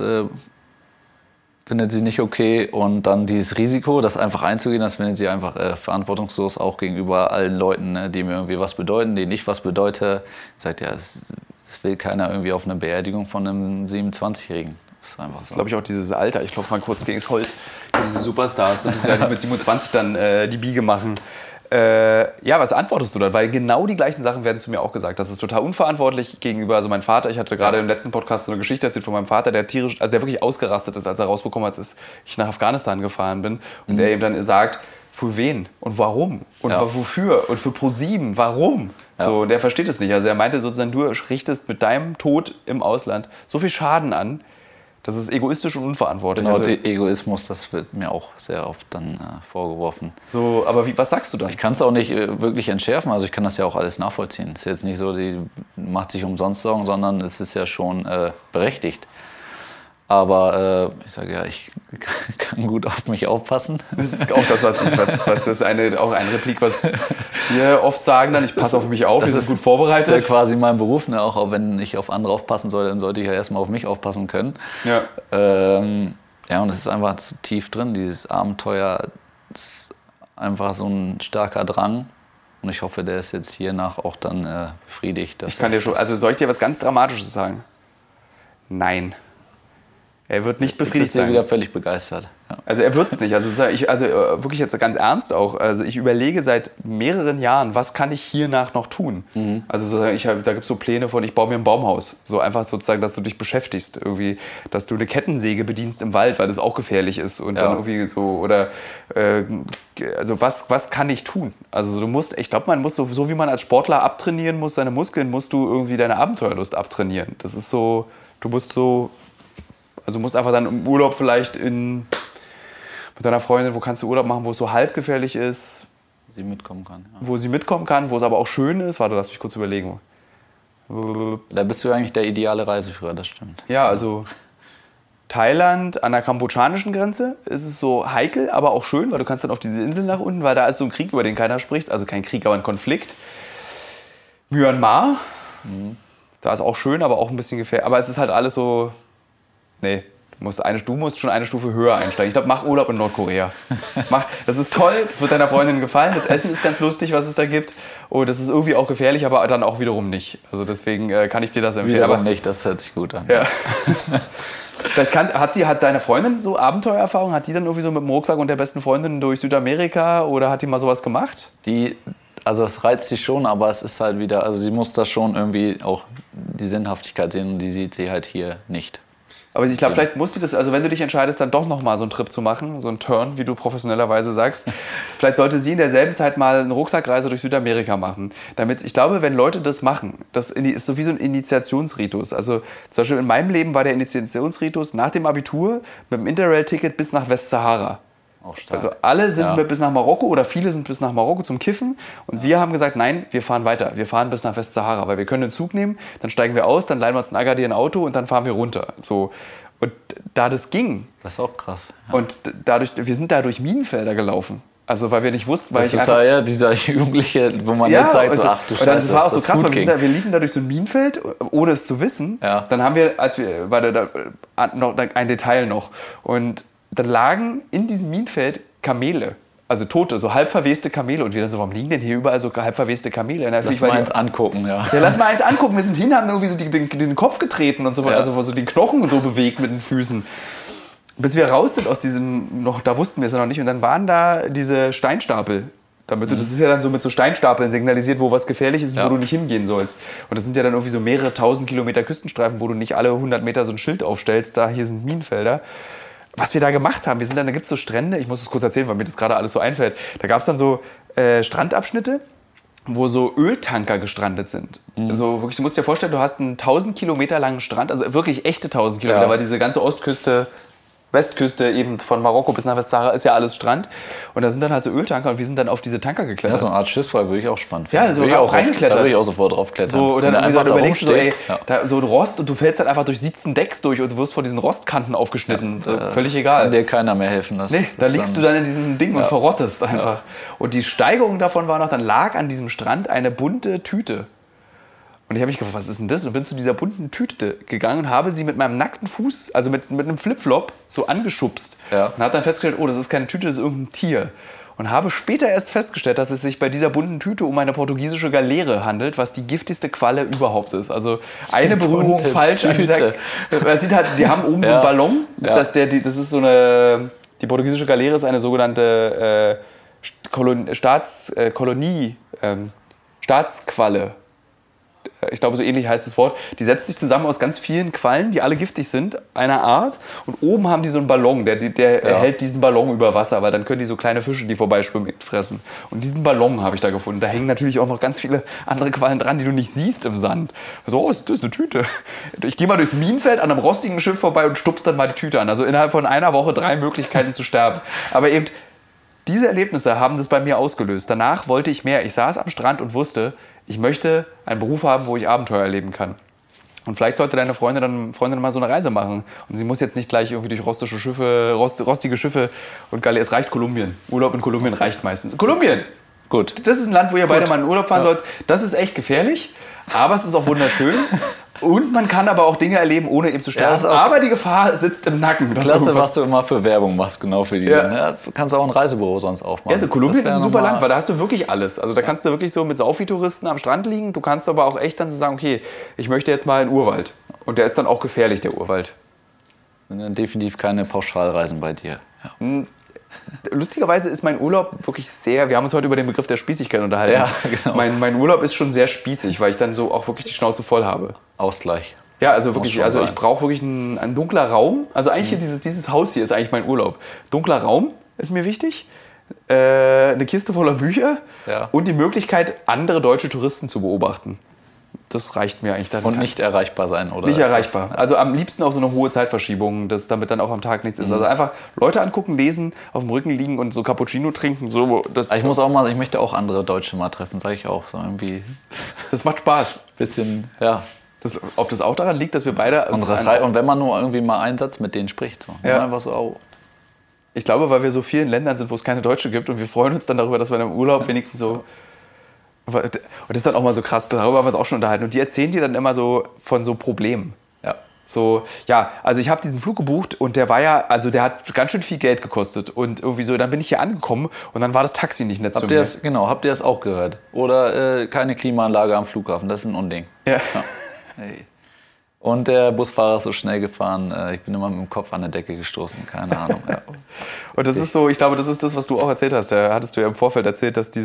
findet sie nicht okay. Und dann dieses Risiko, das einfach einzugehen, das findet sie einfach verantwortungslos, auch gegenüber allen Leuten, ne, die mir irgendwie was bedeuten, denen ich was bedeute. Sagt ja, es will keiner irgendwie auf eine Beerdigung von einem 27-Jährigen. Das ist einfach Das ist, so. glaube ich, auch dieses Alter. Ich klopfe mal kurz gegen das Holz. Diese Superstars, das ist ja die mit 27 dann die Biege machen. Was antwortest du dann? Weil genau die gleichen Sachen werden zu mir auch gesagt. Das ist total unverantwortlich gegenüber, also mein Vater, ich hatte gerade im letzten Podcast so eine Geschichte erzählt von meinem Vater, der tierisch, also der wirklich ausgerastet ist, als er rausbekommen hat, dass ich nach Afghanistan gefahren bin. Und der ihm dann sagt, für wen und warum und wofür und für ProSieben, warum? Ja. So, und der versteht es nicht. Also er meinte sozusagen, du richtest mit deinem Tod im Ausland so viel Schaden an, das ist egoistisch und unverantwortlich. Genau, Also, Egoismus, das wird mir auch sehr oft dann vorgeworfen. so, aber was sagst du dann? Ich kann es auch nicht wirklich entschärfen, also ich kann das ja auch alles nachvollziehen. Es ist jetzt nicht so, die macht sich umsonst Sorgen, sondern es ist ja schon berechtigt. Aber ich sage ja, ich kann gut auf mich aufpassen. Das ist auch das, was ist auch ein Replik, was wir oft sagen dann, ich passe auf mich auf, wir sind gut vorbereitet. Das ist ja quasi mein Beruf, ne? Auch wenn ich auf andere aufpassen soll, dann sollte ich ja erstmal auf mich aufpassen können. Ja. Und es ist einfach so tief drin, dieses Abenteuer ist einfach so ein starker Drang. Und ich hoffe, der ist jetzt hiernach auch dann befriedigt. Ich kann dir schon, also soll ich dir was ganz Dramatisches sagen? Nein. Er wird nicht befriedigt sein. sein. Wieder völlig begeistert. Ja. Also er wird es nicht. Also wirklich jetzt ganz ernst auch. Also ich überlege seit mehreren Jahren, was kann ich hiernach noch tun? Also sozusagen, da gibt es so Pläne von, ich baue mir ein Baumhaus. So einfach sozusagen, dass du dich beschäftigst. Irgendwie, dass du eine Kettensäge bedienst im Wald, weil das auch gefährlich ist. Und dann irgendwie so, oder also was kann ich tun? Also du musst, ich glaube, man muss so wie man als Sportler abtrainieren muss, seine Muskeln, musst du irgendwie deine Abenteuerlust abtrainieren. Das ist so, du musst einfach dann im Urlaub vielleicht mit deiner Freundin, wo kannst du Urlaub machen, wo es so halb gefährlich ist. Sie mitkommen kann. Ja. Wo sie mitkommen kann, wo es aber auch schön ist. Warte, lass mich kurz überlegen. Da bist du eigentlich der ideale Reiseführer, das stimmt. Ja, also Thailand an der kambodschanischen Grenze ist es so heikel, aber auch schön, weil du kannst dann auf diese Insel nach unten, weil da ist so ein Krieg, über den keiner spricht. Also kein Krieg, aber ein Konflikt. Myanmar, da ist auch schön, aber auch ein bisschen gefährlich. Aber es ist halt alles so... Nee, du musst schon eine Stufe höher einsteigen. Ich glaube, mach Urlaub in Nordkorea. Das ist toll, das wird deiner Freundin gefallen. Das Essen ist ganz lustig, was es da gibt. Und das ist irgendwie auch gefährlich, aber dann auch wiederum nicht. Also deswegen kann ich dir das empfehlen. Wiederum nicht, das hört sich gut an. Ja. Vielleicht hat deine Freundin so Abenteuererfahrung? Hat die dann irgendwie so mit dem Rucksack und der besten Freundin durch Südamerika oder hat die mal sowas gemacht? Also das reizt sie schon, aber es ist halt wieder, also sie muss da schon irgendwie auch die Sinnhaftigkeit sehen und die sieht sie halt hier nicht. Aber ich glaube, vielleicht musst du das, also wenn du dich entscheidest, dann doch nochmal so einen Trip zu machen, so einen Turn, wie du professionellerweise sagst, vielleicht sollte sie in derselben Zeit mal eine Rucksackreise durch Südamerika machen. Damit, ich glaube, wenn Leute das machen, das ist so wie so ein Initiationsritus. Also zum Beispiel in meinem Leben war der Initiationsritus nach dem Abitur mit dem Interrail-Ticket bis nach Westsahara. Auch stark. Also alle sind bis nach Marokko oder viele sind bis nach Marokko zum Kiffen und wir haben gesagt, nein, wir fahren weiter. Wir fahren bis nach Westsahara, weil wir können den Zug nehmen, dann steigen wir aus, dann leihen wir uns in Agadir ein Auto und dann fahren wir runter. So. Und da das ging. Das ist auch krass. Ja. Und wir sind da durch Minenfelder gelaufen. Also weil wir nicht wussten, weil das ist total, ja, dieser Jugendliche, wo man jetzt sagt, so, ach du Scheiße, das war auch so krass, weil wir liefen da durch so ein Minenfeld, ohne es zu wissen. Ja. Dann haben wir, noch ein Detail noch, und dann lagen in diesem Minenfeld Kamele, also tote, so halb verweste Kamele. Und wir dann so, warum liegen denn hier überall so halb verweste Kamele? Lass mal eins angucken, ja. Ja, lass mal eins angucken. Wir sind hin, haben irgendwie so den Kopf getreten und so, also so den Knochen so bewegt mit den Füßen. Bis wir raus sind aus diesem, da wussten wir es ja noch nicht. Und dann waren da diese Steinstapel. Das ist ja dann so mit so Steinstapeln signalisiert, wo was gefährlich ist und wo du nicht hingehen sollst. Und das sind ja dann irgendwie so mehrere 1000 Kilometer Küstenstreifen, wo du nicht alle 100 Meter so ein Schild aufstellst, da hier sind Minenfelder. Was wir da gemacht haben, da gibt es so Strände, ich muss es kurz erzählen, weil mir das gerade alles so einfällt. Da gab es dann so Strandabschnitte, wo so Öltanker gestrandet sind. Also wirklich, du musst dir vorstellen, du hast einen 1000 Kilometer langen Strand, also wirklich echte 1000 Kilometer, weil diese ganze Ostküste, Westküste eben von Marokko bis nach Westsahara ist ja alles Strand. Und da sind dann halt so Öltanker und wir sind dann auf diese Tanker geklettert. Ja, so eine Art Schiffsfall würde ich auch spannend finden. Ja, so auch reingeklettert. Da würde ich auch sofort drauf klettern. So, und dann überlegst du so, da so ein Rost und du fällst dann einfach durch 17 Decks durch und du wirst von diesen Rostkanten aufgeschnitten. Völlig egal. Kann dir keiner mehr helfen. Da liegst du dann in diesem Ding und verrottest einfach. Ja. Und die Steigerung davon war noch, dann lag an diesem Strand eine bunte Tüte. Und ich habe mich gefragt, was ist denn das? Und bin zu dieser bunten Tüte gegangen und habe sie mit meinem nackten Fuß, also mit einem Flipflop, so angeschubst. Ja. Und habe dann festgestellt, oh, das ist keine Tüte, das ist irgendein Tier. Und habe später erst festgestellt, dass es sich bei dieser bunten Tüte um eine portugiesische Galeere handelt, was die giftigste Qualle überhaupt ist. Also eine Berührung falsch an dieser... Man sieht halt, die haben oben so einen Ballon. Ja. Das ist so eine... Die portugiesische Galeere ist eine sogenannte Staatsqualle. Ich glaube, so ähnlich heißt das Wort. Die setzt sich zusammen aus ganz vielen Quallen, die alle giftig sind, einer Art. Und oben haben die so einen Ballon, der hält diesen Ballon über Wasser, weil dann können die so kleine Fische, die vorbeischwimmen, fressen. Und diesen Ballon habe ich da gefunden. Da hängen natürlich auch noch ganz viele andere Quallen dran, die du nicht siehst im Sand. So, das ist eine Tüte. Ich gehe mal durchs Minenfeld an einem rostigen Schiff vorbei und stupst dann mal die Tüte an. Also innerhalb von einer Woche 3 Möglichkeiten zu sterben. Aber eben, diese Erlebnisse haben das bei mir ausgelöst. Danach wollte ich mehr. Ich saß am Strand und wusste, ich möchte einen Beruf haben, wo ich Abenteuer erleben kann. Und vielleicht sollte deine Freundin mal so eine Reise machen. Und sie muss jetzt nicht gleich irgendwie durch rostige Schiffe und Galeeren. Es reicht Kolumbien. Urlaub in Kolumbien reicht meistens. Kolumbien! Gut. Das ist ein Land, wo ihr beide mal in Urlaub fahren sollt. Das ist echt gefährlich, aber es ist auch wunderschön. Und man kann aber auch Dinge erleben, ohne eben zu sterben. Ja, aber die Gefahr sitzt im Nacken. Klasse, was du immer für Werbung machst, genau für die. Ja. Du kannst auch ein Reisebüro sonst aufmachen. Ja, also Kolumbien ist ein super Land, weil da hast du wirklich alles. Also da kannst du wirklich so mit Saufi-Touristen am Strand liegen. Du kannst aber auch echt dann so sagen, okay, ich möchte jetzt mal in den Urwald. Und der ist dann auch gefährlich, der Urwald. Sind dann definitiv keine Pauschalreisen bei dir. Ja. Lustigerweise ist mein Urlaub wirklich sehr, wir haben uns heute über den Begriff der Spießigkeit unterhalten. Ja, genau. Mein Urlaub ist schon sehr spießig, weil ich dann so auch wirklich die Schnauze voll habe. Ausgleich. Ja, also wirklich, also ich brauche wirklich ein dunkler Raum. Also eigentlich hier dieses Haus hier ist eigentlich mein Urlaub. Dunkler Raum ist mir wichtig. Eine Kiste voller Bücher und die Möglichkeit, andere deutsche Touristen zu beobachten. Das reicht mir eigentlich dann. Und nicht erreichbar sein, oder? Nicht erreichbar. Also am liebsten auch so eine hohe Zeitverschiebung, damit dann auch am Tag nichts ist. Also einfach Leute angucken, lesen, auf dem Rücken liegen und so Cappuccino trinken. So, ich möchte auch andere Deutsche mal treffen, sage ich auch. So irgendwie. Das macht Spaß. Bisschen, ja. Ob das auch daran liegt, dass wir beide... Und wenn man nur irgendwie mal einen Satz mit denen spricht. So. Ja. Einfach so, oh. Ich glaube, weil wir so vielen Ländern sind, wo es keine Deutsche gibt und wir freuen uns dann darüber, dass wir im Urlaub wenigstens so... Und das ist dann auch mal so krass, darüber haben wir uns auch schon unterhalten. Und die erzählen dir dann immer so von so Problemen. Ja. So, ja, also ich habe diesen Flug gebucht und der hat ganz schön viel Geld gekostet. Und irgendwie so, dann bin ich hier angekommen und dann war das Taxi nicht nett zu mir. Habt ihr das auch gehört? Oder keine Klimaanlage am Flughafen, das ist ein Unding. Ja. Hey. Und der Busfahrer ist so schnell gefahren, ich bin immer mit dem Kopf an der Decke gestoßen, keine Ahnung. Ja. Und das ist so, ich glaube, das ist das, was du auch erzählt hast. Da hattest du ja im Vorfeld erzählt, dass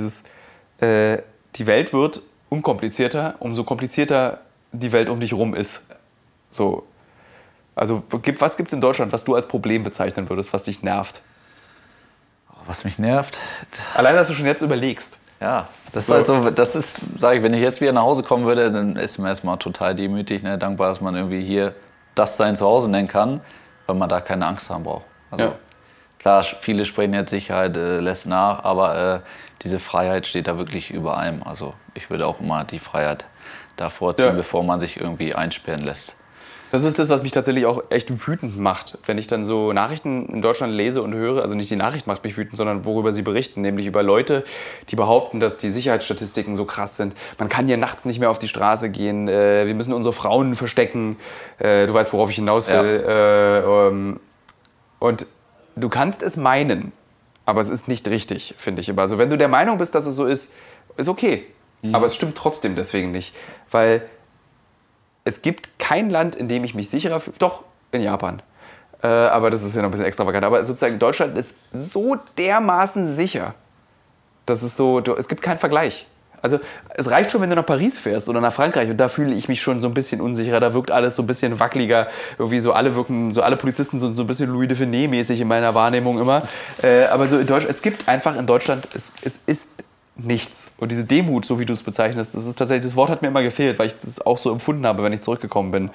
die Welt wird unkomplizierter, umso komplizierter die Welt um dich rum ist. So. Also was gibt es in Deutschland, was du als Problem bezeichnen würdest, was dich nervt? Was mich nervt? Allein, dass du schon jetzt überlegst. Ja, das ist halt so, das ist, sage ich, wenn ich jetzt wieder nach Hause kommen würde, dann ist man erstmal total demütig, ne, dankbar, dass man irgendwie hier das sein Zuhause nennen kann, weil man da keine Angst haben braucht. Also klar, viele sprechen jetzt Sicherheit lässt nach, aber diese Freiheit steht da wirklich über allem. Also ich würde auch immer die Freiheit da vorziehen, bevor man sich irgendwie einsperren lässt. Das ist das, was mich tatsächlich auch echt wütend macht, wenn ich dann so Nachrichten in Deutschland lese und höre. Also nicht die Nachricht macht mich wütend, sondern worüber sie berichten, nämlich über Leute, die behaupten, dass die Sicherheitsstatistiken so krass sind. Man kann hier nachts nicht mehr auf die Straße gehen, wir müssen unsere Frauen verstecken. Du weißt, worauf ich hinaus will. Ja. Und du kannst es meinen, aber es ist nicht richtig, finde ich. Also wenn du der Meinung bist, dass es so ist, ist okay. Aber es stimmt trotzdem deswegen nicht, weil es gibt kein Land, in dem ich mich sicherer fühle. Doch, in Japan. Aber das ist ja noch ein bisschen extravagant. Aber sozusagen Deutschland ist so dermaßen sicher, dass es so, es gibt keinen Vergleich. Also es reicht schon, wenn du nach Paris fährst oder nach Frankreich und da fühle ich mich schon so ein bisschen unsicherer. Da wirkt alles so ein bisschen wackeliger. Irgendwie so alle Polizisten sind so ein bisschen Louis de Funès-mäßig in meiner Wahrnehmung immer. Aber so in Deutschland, es gibt einfach in Deutschland, es ist nichts. Und diese Demut, so wie du es bezeichnest, das ist tatsächlich, das Wort hat mir immer gefehlt, weil ich das auch so empfunden habe, wenn ich zurückgekommen bin.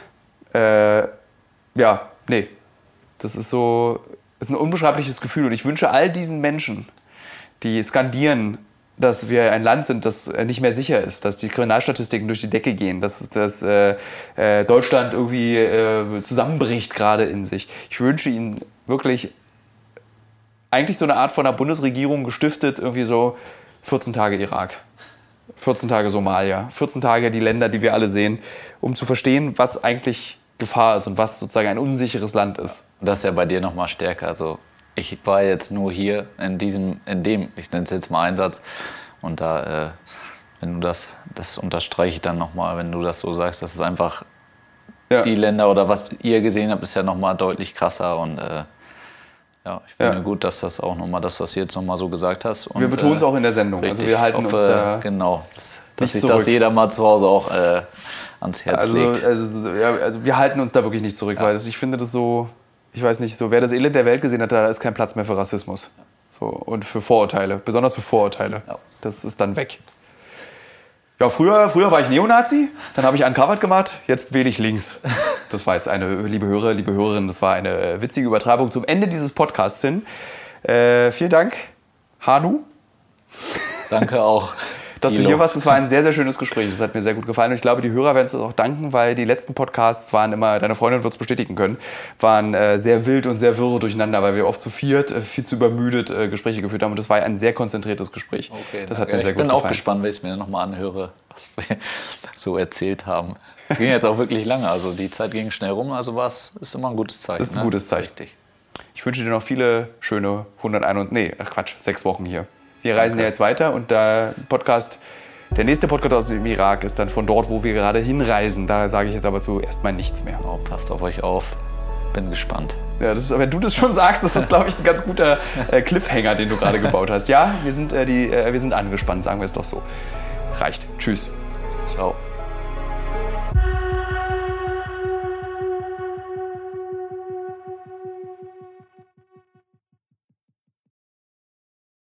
Das ist so, ist ein unbeschreibliches Gefühl. Und ich wünsche all diesen Menschen, die skandieren, dass wir ein Land sind, das nicht mehr sicher ist, dass die Kriminalstatistiken durch die Decke gehen, dass Deutschland irgendwie zusammenbricht gerade in sich. Ich wünsche ihnen wirklich eigentlich so eine Art von einer Bundesregierung gestiftet, irgendwie so 14 Tage Irak, 14 Tage Somalia, 14 Tage die Länder, die wir alle sehen, um zu verstehen, was eigentlich Gefahr ist und was sozusagen ein unsicheres Land ist. Das ist ja bei dir noch mal stärker. Also ich war jetzt nur hier in dem, ich nenne es jetzt mal Einsatz, und da, wenn du das unterstreiche ich dann nochmal, wenn du das so sagst, das ist einfach die Länder oder was ihr gesehen habt, ist ja nochmal deutlich krasser und ich finde gut, dass das auch nochmal, das, was du jetzt nochmal so gesagt hast. Und, wir betonen es auch in der Sendung, richtig, also wir halten uns da genau, dass sich das jeder mal zu Hause auch ans Herz legt. Also wir halten uns da wirklich nicht zurück, weil ich finde das so, ich weiß nicht, so wer das Elend der Welt gesehen hat, da ist kein Platz mehr für Rassismus. So, und für Vorurteile, besonders für Vorurteile. Ja. Das ist dann weg. Ja, früher war ich Neonazi, dann habe ich Uncovered gemacht, jetzt wähle ich links. Das war jetzt eine, liebe Hörer, liebe Hörerinnen, das war eine witzige Übertreibung zum Ende dieses Podcasts hin. Vielen Dank, Hanu. Danke auch. Dass du hier warst, das war ein sehr, sehr schönes Gespräch. Das hat mir sehr gut gefallen und ich glaube, die Hörer werden es auch danken, weil die letzten Podcasts waren immer, deine Freundin wird es bestätigen können, waren sehr wild und sehr wirre durcheinander, weil wir oft zu viert, viel zu übermüdet Gespräche geführt haben und das war ein sehr konzentriertes Gespräch. Okay, das hat mir sehr gut gefallen. Ich bin auch gespannt, wenn ich es mir nochmal anhöre, was wir so erzählt haben. Es ging jetzt auch wirklich lange, also die Zeit ging schnell rum, also ist immer ein gutes Zeichen. Das ist ein gutes Zeichen. Richtig. Ich wünsche dir noch viele schöne 6 Wochen hier. Wir reisen ja jetzt weiter und der nächste Podcast aus dem Irak ist dann von dort, wo wir gerade hinreisen. Da sage ich jetzt aber zuerst mal nichts mehr. Oh, passt auf euch auf. Bin gespannt. Ja, wenn du das schon sagst, ist das, glaube ich, ein ganz guter Cliffhanger, den du gerade gebaut hast. Ja, wir sind angespannt, sagen wir es doch so. Reicht. Tschüss. Ciao.